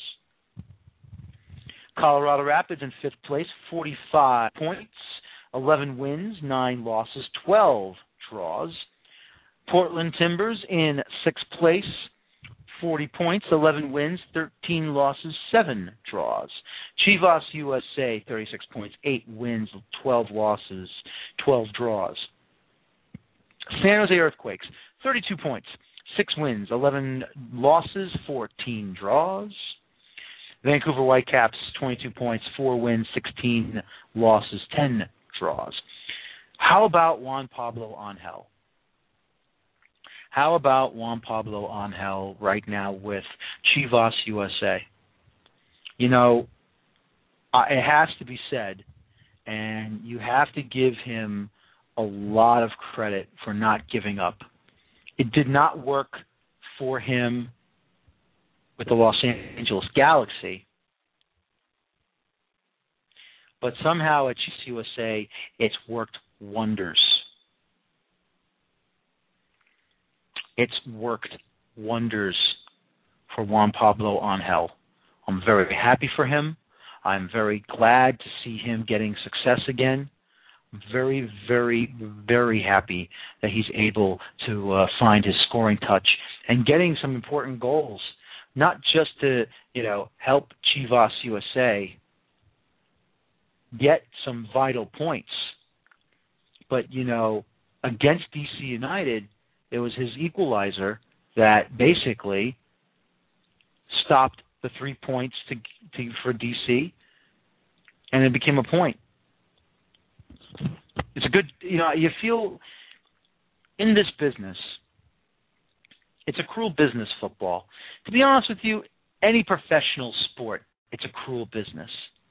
Colorado Rapids in fifth place, 45 points, 11 wins, 9 losses, 12 draws. Portland Timbers in sixth place, 40 points, 11 wins, 13 losses, 7 draws. Chivas USA, 36 points, 8 wins, 12 losses, 12 draws. San Jose Earthquakes, 32 points, 6 wins, 11 losses, 14 draws. Vancouver Whitecaps, 22 points, 4 wins, 16 losses, 10 draws. How about Juan Pablo Angel? How about Juan Pablo Angel right now with Chivas USA? You know, it has to be said, and you have to give him a lot of credit for not giving up. It did not work for him with the Los Angeles Galaxy, but somehow at Chivas USA, it's worked wonders. It's worked wonders for Juan Pablo Angel. I'm very happy for him. I'm very glad to see him getting success again. I'm very, very, very happy that he's able to find his scoring touch and getting some important goals, not just to, help Chivas USA get some vital points, but, against DC United, it was his equalizer that basically stopped the 3 points for DC, and it became a point. It's a good, you feel in this business, it's a cruel business, football. To be honest with you, any professional sport, it's a cruel business.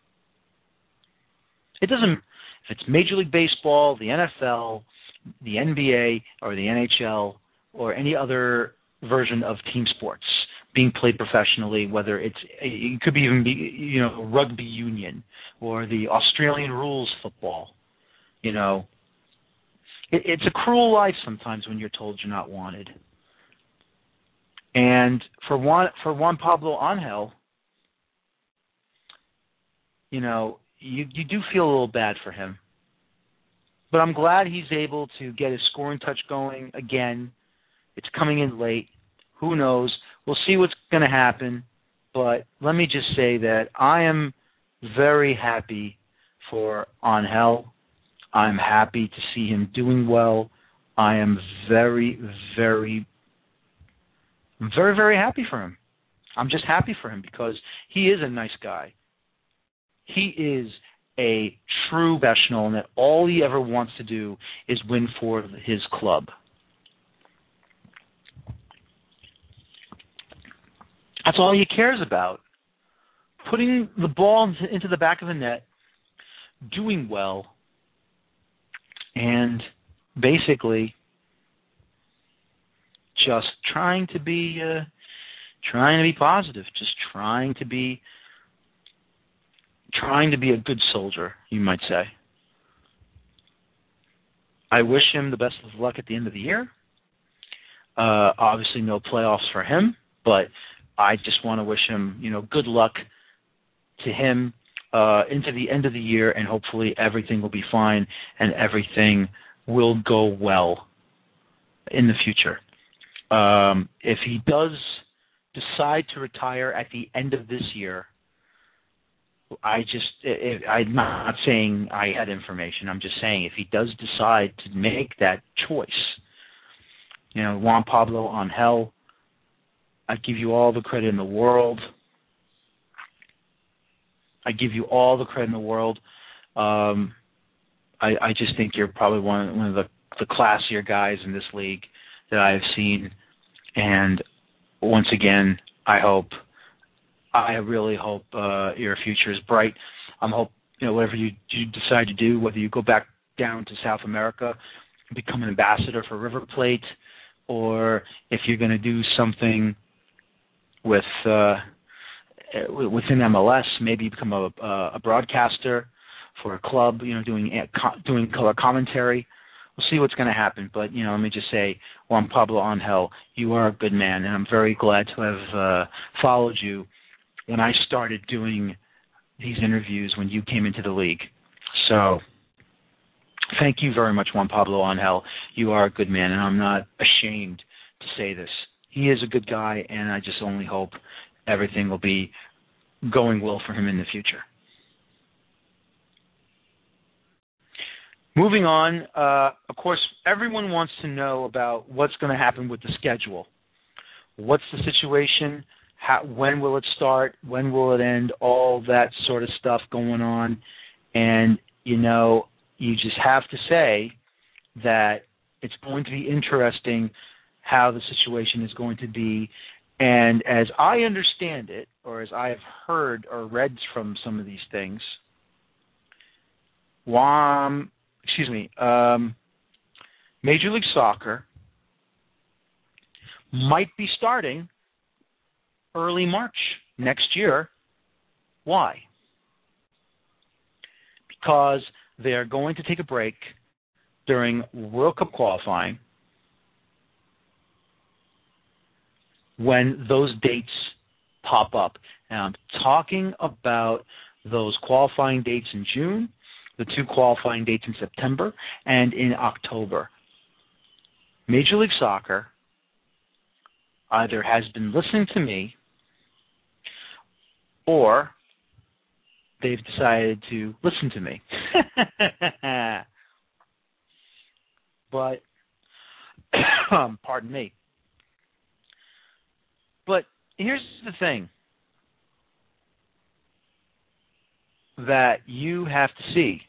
It doesn't, if it's Major League Baseball, the NFL, the NBA, or the NHL, or any other version of team sports being played professionally, whether it could even be, rugby union or the Australian rules football. It's a cruel life sometimes when you're told you're not wanted. And for Juan Pablo Angel, you do feel a little bad for him. But I'm glad he's able to get his scoring touch going again. It's coming in late. Who knows? We'll see what's going to happen. But let me just say that I am very happy for Angel. I'm happy to see him doing well. I am very, very, very, very happy for him. I'm just happy for him because he is a nice guy. He is a true professional, and that all he ever wants to do is win for his club. That's all he cares about. Putting the ball into the back of the net, doing well, and basically just trying to be positive, just trying to be a good soldier, you might say. I wish him the best of luck at the end of the year. Obviously no playoffs for him, but I just want to wish him, good luck to him into the end of the year, and hopefully everything will be fine and everything will go well in the future. If he does decide to retire at the end of this year, I'm not saying I had information. I'm just saying if he does decide to make that choice, Juan Pablo Angel, I give you all the credit in the world. I just think you're probably one of the classier guys in this league that I have seen. And once again, I really hope your future is bright. I hope whatever you decide to do, whether you go back down to South America, become an ambassador for River Plate, or if you're going to do something with within MLS, maybe become a broadcaster for a club, doing color commentary. We'll see what's going to happen. But, let me just say, Juan Pablo Angel, you are a good man, and I'm very glad to have followed you when I started doing these interviews when you came into the league. So thank you very much, Juan Pablo Angel. You are a good man, and I'm not ashamed to say this. He is a good guy, and I just only hope everything will be going well for him in the future. Moving on, of course, everyone wants to know about what's going to happen with the schedule. What's the situation? when will it start? When will it end? All that sort of stuff going on. And, you just have to say that it's going to be interesting how the situation is going to be. And as I understand it, or as I have heard or read from some of these things, Major League Soccer might be starting early March next year. Why? Because they are going to take a break during World Cup qualifying when those dates pop up. Now, I'm talking about those qualifying dates in June, the 2 qualifying dates in September, and in October. Major League Soccer either has been listening to me or they've decided to listen to me. But, pardon me. But here's the thing that you have to see.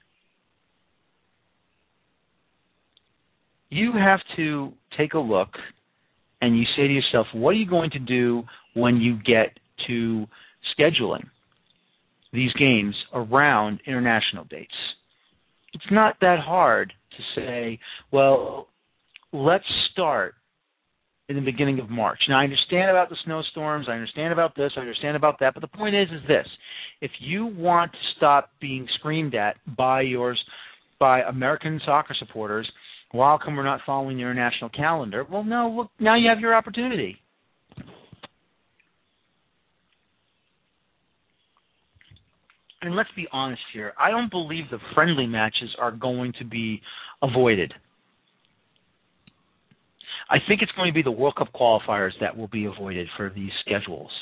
You have to take a look and you say to yourself, what are you going to do when you get to scheduling these games around international dates? It's not that hard to say, well, let's start in the beginning of March. Now, I understand about the snowstorms, I understand about this, I understand about that, but the point is this. If you want to stop being screamed at by American soccer supporters, well, how come we're not following the international calendar? Well, no, look, now you have your opportunity. And let's be honest here, I don't believe the friendly matches are going to be avoided. I think it's going to be the World Cup qualifiers that will be avoided for these schedules.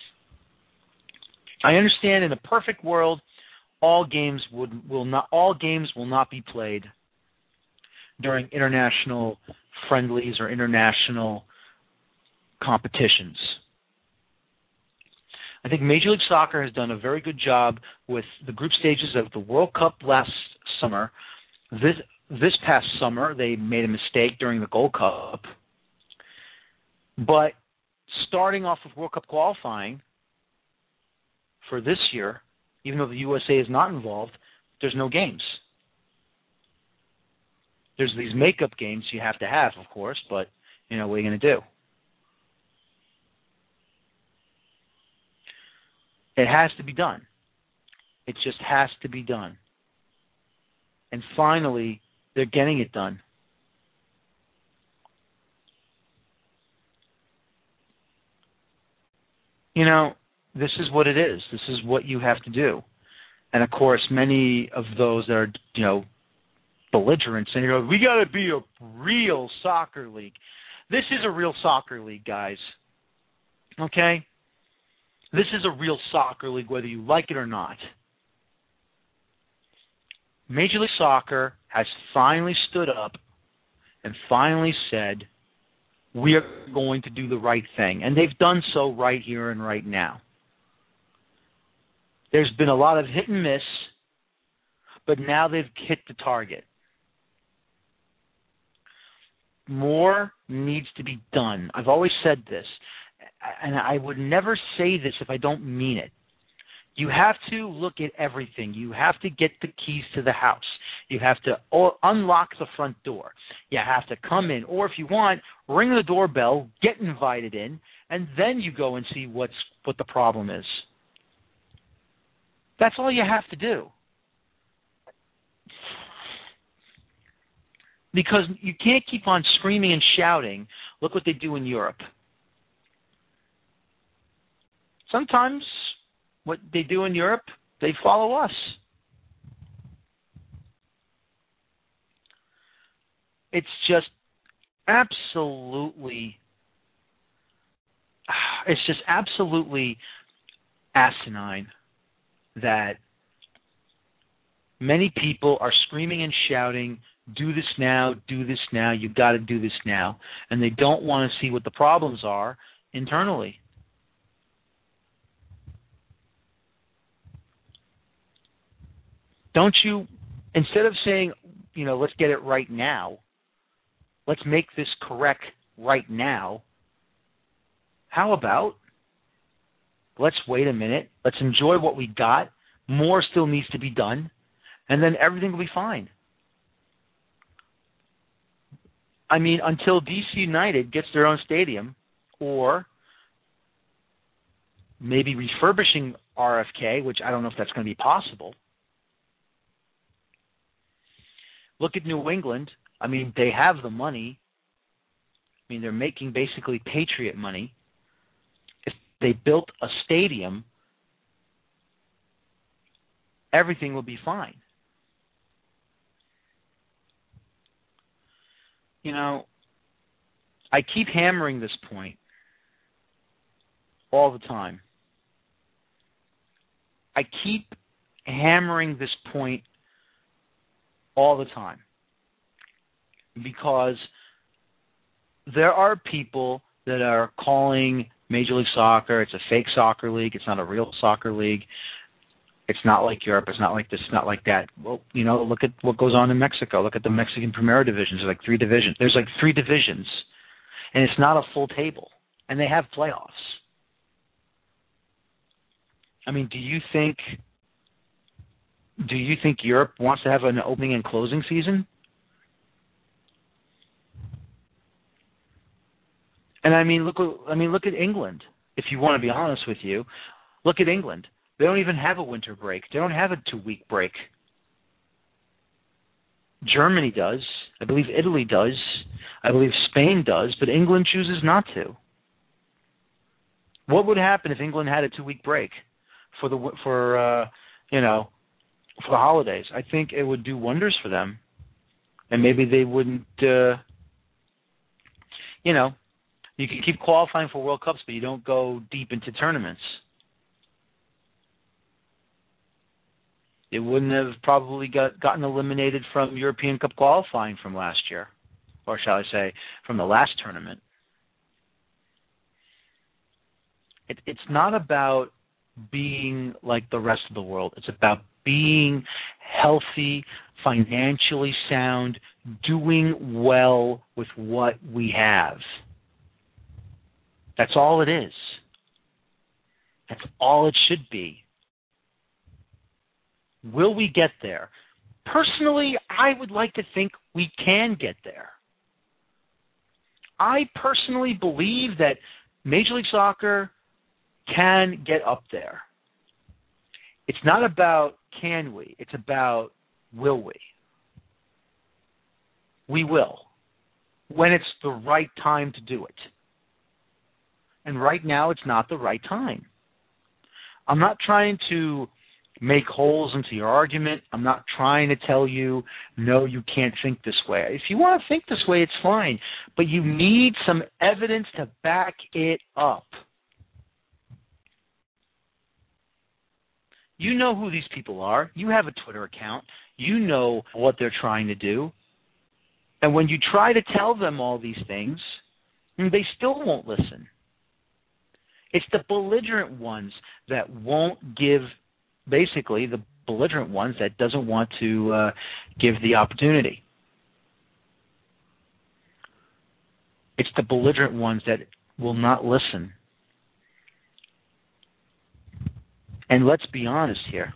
I understand in a perfect world, all games will not be played during international friendlies or international competitions. I think Major League Soccer has done a very good job with the group stages of the World Cup last summer. This past summer, they made a mistake during the Gold Cup. But starting off with World Cup qualifying for this year, even though the USA is not involved, there's no games. There's these makeup games you have to have, of course, but, what are you going to do? It has to be done. It just has to be done. And finally, they're getting it done. This is what it is. This is what you have to do. And, of course, many of those that are, belligerent saying, we got to be a real soccer league. This is a real soccer league, guys. Okay? This is a real soccer league, whether you like it or not. Major League Soccer has finally stood up and finally said, we are going to do the right thing. And they've done so right here and right now. There's been a lot of hit and miss, but now they've hit the target. More needs to be done. I've always said this, and I would never say this if I don't mean it. You have to look at everything. You have to get the keys to the house. You have to unlock the front door. You have to come in, or if you want, ring the doorbell, get invited in, and then you go and see what the problem is. That's all you have to do. Because you can't keep on screaming and shouting. Look what they do in Europe. Sometimes what they do in Europe, they follow us. It's just absolutely asinine that many people are screaming and shouting, do this now, you've got to do this now, and they don't want to see what the problems are internally. don't you, instead of saying, let's get it right now, let's make this correct right now, how about let's wait a minute, let's enjoy what we got, more still needs to be done, and then everything will be fine. I mean, until DC United gets their own stadium, or maybe refurbishing RFK, which I don't know if that's going to be possible. Look at New England. I mean, they have the money. I mean, they're making basically Patriot money. If they built a stadium, everything will be fine. I keep hammering this point all the time. I keep hammering this point all the time because there are people that are calling Major League Soccer, it's a fake soccer league, it's not a real soccer league, it's not like Europe, it's not like this, it's not like that. Well, look at what goes on in Mexico. Look at the Mexican Primera divisions. There's like 3 divisions. There's like 3 divisions, and it's not a full table, and they have playoffs. I mean, do you think Europe wants to have an opening and closing season? And look at England. If you want to be honest with you, look at England. They don't even have a winter break. They don't have a 2-week break. Germany does. I believe Italy does. I believe Spain does, but England chooses not to. What would happen if England had a 2-week break for the holidays? I think it would do wonders for them, and maybe they wouldn't. You can keep qualifying for World Cups, but you don't go deep into tournaments. It wouldn't have probably gotten eliminated from European Cup qualifying from last year, or shall I say, from the last tournament. It's not about being like the rest of the world. It's about being healthy, financially sound, doing well with what we have. That's all it is. That's all it should be. Will we get there? Personally, I would like to think we can get there. I personally believe that Major League Soccer can get up there. It's not about can we, it's about will we. We will, when it's the right time to do it. And right now, it's not the right time. I'm not trying to make holes into your argument. I'm not trying to tell you, no, you can't think this way. If you want to think this way, it's fine. But you need some evidence to back it up. You know who these people are. You have a Twitter account. You know what they're trying to do. And when you try to tell them all these things, they still won't listen. It's the belligerent ones that won't give, basically the belligerent ones that doesn't want to give the opportunity. It's the belligerent ones that will not listen. And let's be honest here.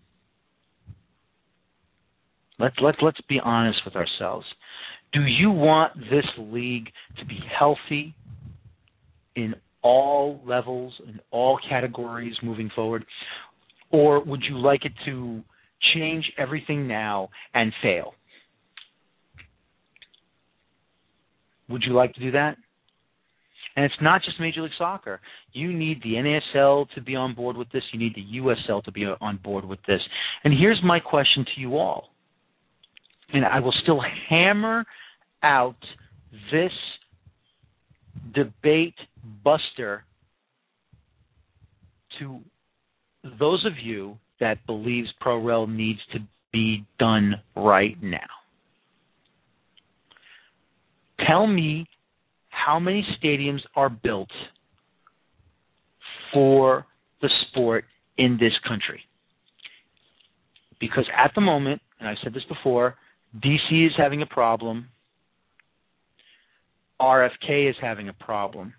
Let's be honest with ourselves. Do you want this league to be healthy in all levels, in all categories moving forward? Or would you like it to change everything now and fail? Would you like to do that? And it's not just Major League Soccer. You need the NASL to be on board with this. You need the USL to be on board with this. And here's my question to you all. And I will still hammer out this debate buster to those of you that believes ProRel needs to be done right now. Tell me how many stadiums are built for the sport in this country. Because at the moment, and I've said this before, DC is having a problem. RFK is having a problem.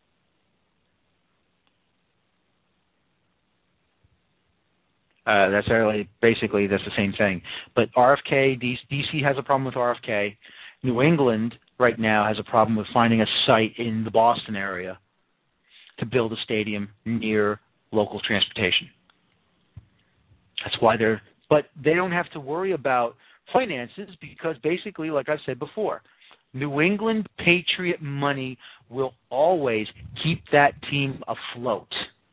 That's basically the same thing. But RFK, DC has a problem with RFK. New England right now has a problem with finding a site in the Boston area to build a stadium near local transportation. That's why but they don't have to worry about finances because basically, like I've said before, New England Patriot money will always keep that team afloat.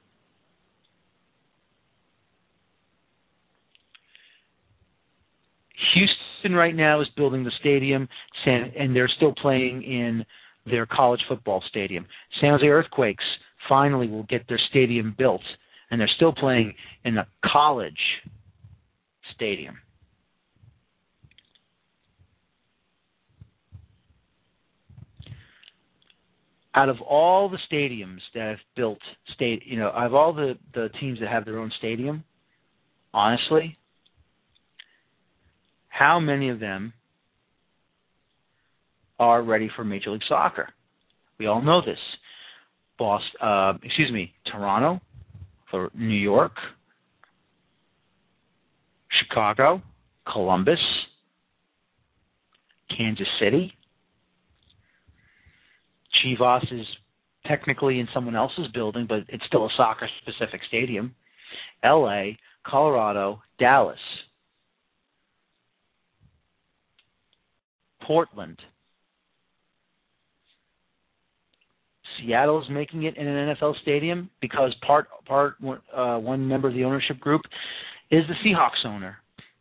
Houston right now is building the stadium, and they're still playing in their college football stadium. San Jose Earthquakes finally will get their stadium built, and they're still playing in the college stadium. Out of all the stadiums that have built out of all the teams that have their own stadium, honestly, how many of them are ready for Major League Soccer? We all know this. Toronto, for New York, Chicago, Columbus, Kansas City. Chivas is technically in someone else's building, but it's still a soccer-specific stadium. L.A., Colorado, Dallas, Portland. Seattle is making it in an NFL stadium because one member of the ownership group is the Seahawks owner.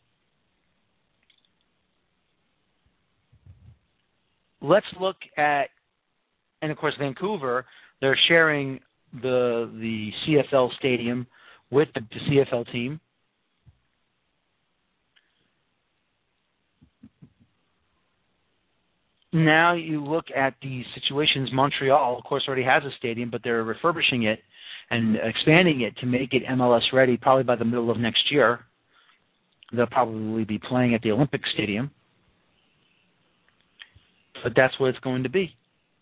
Let's look at, and of course Vancouver, they're sharing the CFL stadium with the CFL team. Now you look at the situations. Montreal, of course, already has a stadium, but they're refurbishing it and expanding it to make it MLS ready probably by the middle of next year. They'll probably be playing at the Olympic Stadium. But that's what it's going to be.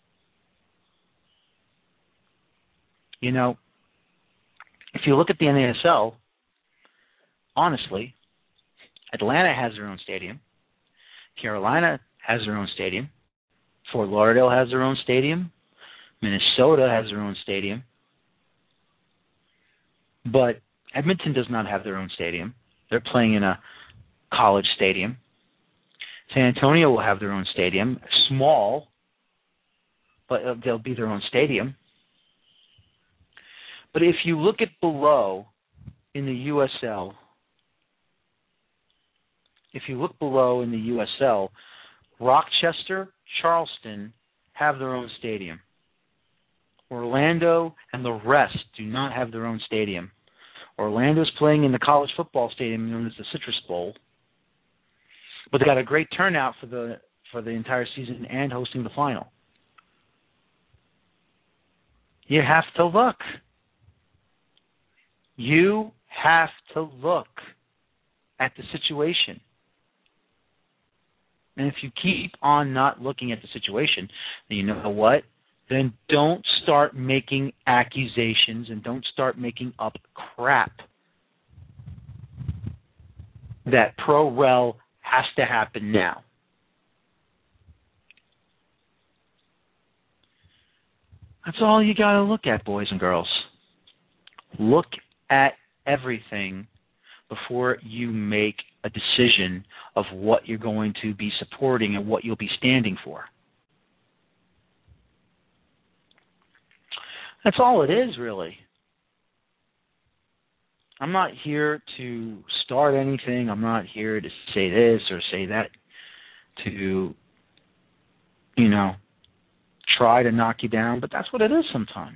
You know, if you look at the NASL, honestly, Atlanta has their own stadium. Carolina has their own stadium. Fort Lauderdale has their own stadium. Minnesota has their own stadium. But Edmonton does not have their own stadium. They're playing in a college stadium. San Antonio will have their own stadium. Small, but they'll be their own stadium. But if you look at below in the USL, Rochester, Charleston have their own stadium. Orlando and the rest do not have their own stadium. Orlando's playing in the college football stadium known as the Citrus Bowl, but they got a great turnout for the entire season and hosting the final. You have to look. You have to look at the situation. And if you keep on not looking at the situation, then you know what? Then don't start making accusations and don't start making up crap that pro-rel has to happen now. That's all you got to look at, boys and girls. Look at everything before you make a decision of what you're going to be supporting and what you'll be standing for. That's all it is, really. I'm not here to start anything. I'm not here to say this or say that to, try to knock you down, but that's what it is sometimes.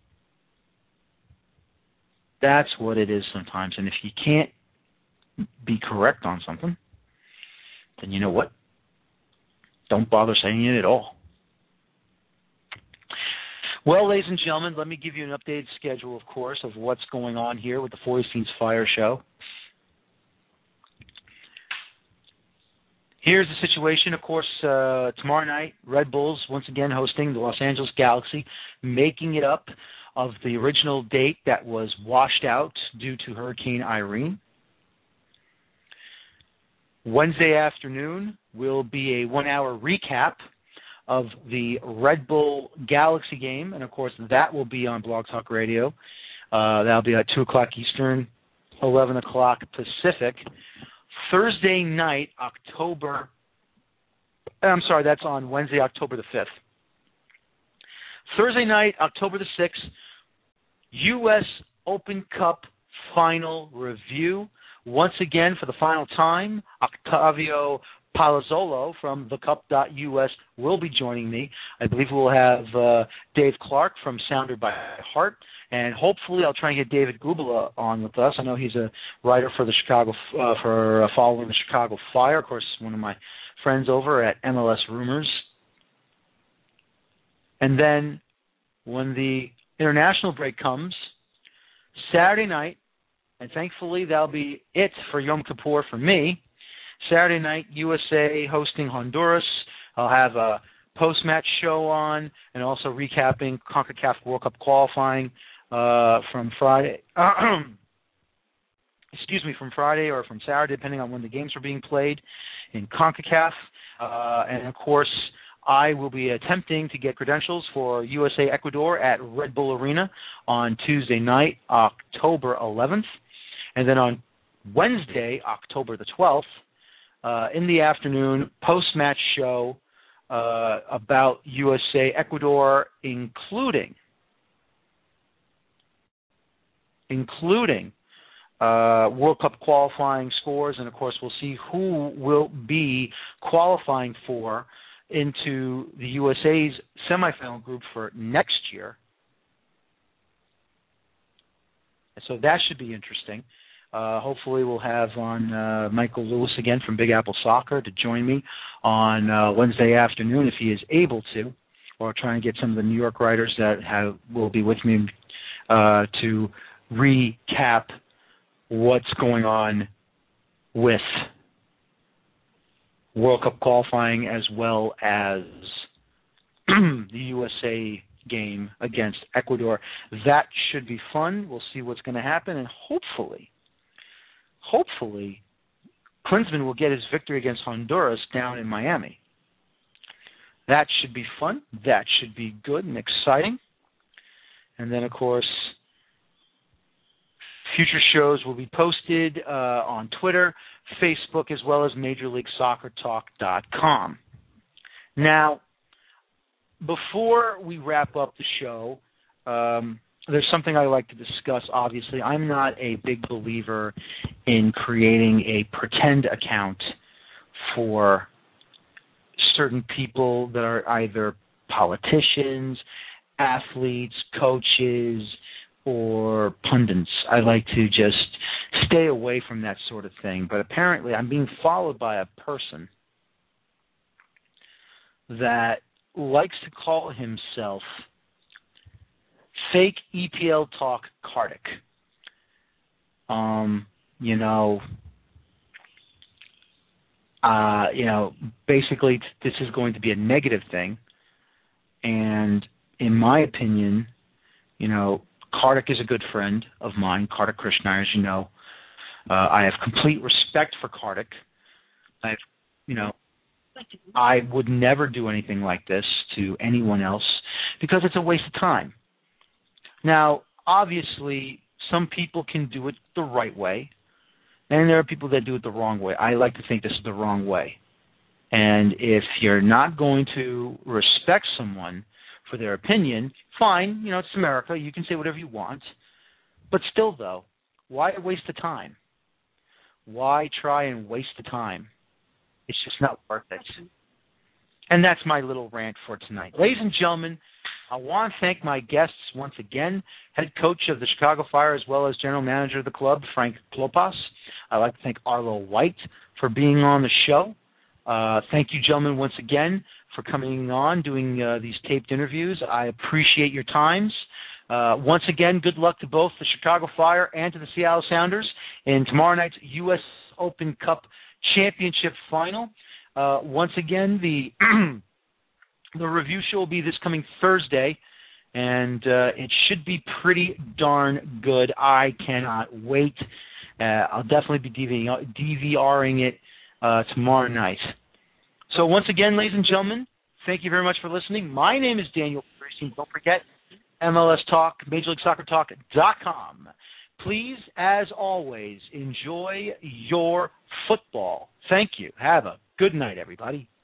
That's what it is sometimes. And if you can't be correct on something, then you know what? Don't bother saying it at all. Well, ladies and gentlemen, let me give you an updated schedule, of course, of what's going on here with the Feuerstein's Fire Show. Here's the situation. Of course, tomorrow night, Red Bulls once again hosting the Los Angeles Galaxy, making it up of the original date that was washed out due to Hurricane Irene. Wednesday afternoon will be a 1-hour recap of the Red Bull Galaxy game, and of course that will be on Blog Talk Radio. That'll be at 2 o'clock Eastern, 11 o'clock Pacific. Thursday night, that's on Wednesday, October the 5th. Thursday night, October the 6th, U.S. Open Cup final review. Once again, for the final time, Octavio Palazzolo from thecup.us will be joining me. I believe we'll have Dave Clark from Sounder by Heart, and hopefully I'll try and get David Gubala on with us. I know he's a writer for the following the Chicago Fire. Of course, one of my friends over at MLS Rumors. And then when the international break comes, Saturday night, and thankfully that'll be it for Yom Kippur for me. Saturday night, USA hosting Honduras. I'll have a post-match show on and also recapping CONCACAF World Cup qualifying from Friday. From Friday or from Saturday, depending on when the games are being played in CONCACAF. And, of course, I will be attempting to get credentials for USA Ecuador at Red Bull Arena on Tuesday night, October 11th. And then on Wednesday, October the 12th, in the afternoon, post-match show about USA Ecuador, including World Cup qualifying scores, and of course we'll see who will be qualifying into the USA's semifinal group for next year. So that should be interesting. Hopefully we'll have on Michael Lewis again from Big Apple Soccer to join me on Wednesday afternoon if he is able to, or try and get some of the New York writers that will be with me to recap what's going on with World Cup qualifying as well as the USA game against Ecuador. That should be fun. We'll see what's going to happen, and hopefully, Klinsmann will get his victory against Honduras down in Miami. That should be fun. That should be good and exciting. And then, of course, future shows will be posted on Twitter, Facebook, as well as MajorLeagueSoccerTalk.com. Now, before we wrap up the show, there's something I like to discuss. Obviously, I'm not a big believer in creating a pretend account for certain people that are either politicians, athletes, coaches, or pundits. I like to just stay away from that sort of thing. But apparently I'm being followed by a person that likes to call himself Fake EPL Talk Kartik. Basically this is going to be a negative thing. And in my opinion, Kartik is a good friend of mine, Kartik Krishna, as you know. I have complete respect for Kartik. I would never do anything like this to anyone else because it's a waste of time. Now, obviously, some people can do it the right way, and there are people that do it the wrong way. I like to think this is the wrong way. And if you're not going to respect someone for their opinion, fine, it's America, you can say whatever you want. But still, though, why waste the time? Why try and waste the time? It's just not worth it. And that's my little rant for tonight. Ladies and gentlemen, I want to thank my guests once again, head coach of the Chicago Fire as well as general manager of the club, Frank Klopas. I'd like to thank Arlo White for being on the show. Thank you, gentlemen, once again for coming on, doing these taped interviews. I appreciate your times. Once again, good luck to both the Chicago Fire and to the Seattle Sounders in tomorrow night's U.S. Open Cup Championship Final. Once again, the the review show will be this coming Thursday, and it should be pretty darn good. I cannot wait. I'll definitely be DVRing it tomorrow night. So once again, ladies and gentlemen, thank you very much for listening. My name is Daniel Bernstein. Don't forget, MLS Talk, MajorLeagueSoccerTalk.com. Please, as always, enjoy your football. Thank you. Have a good night, everybody.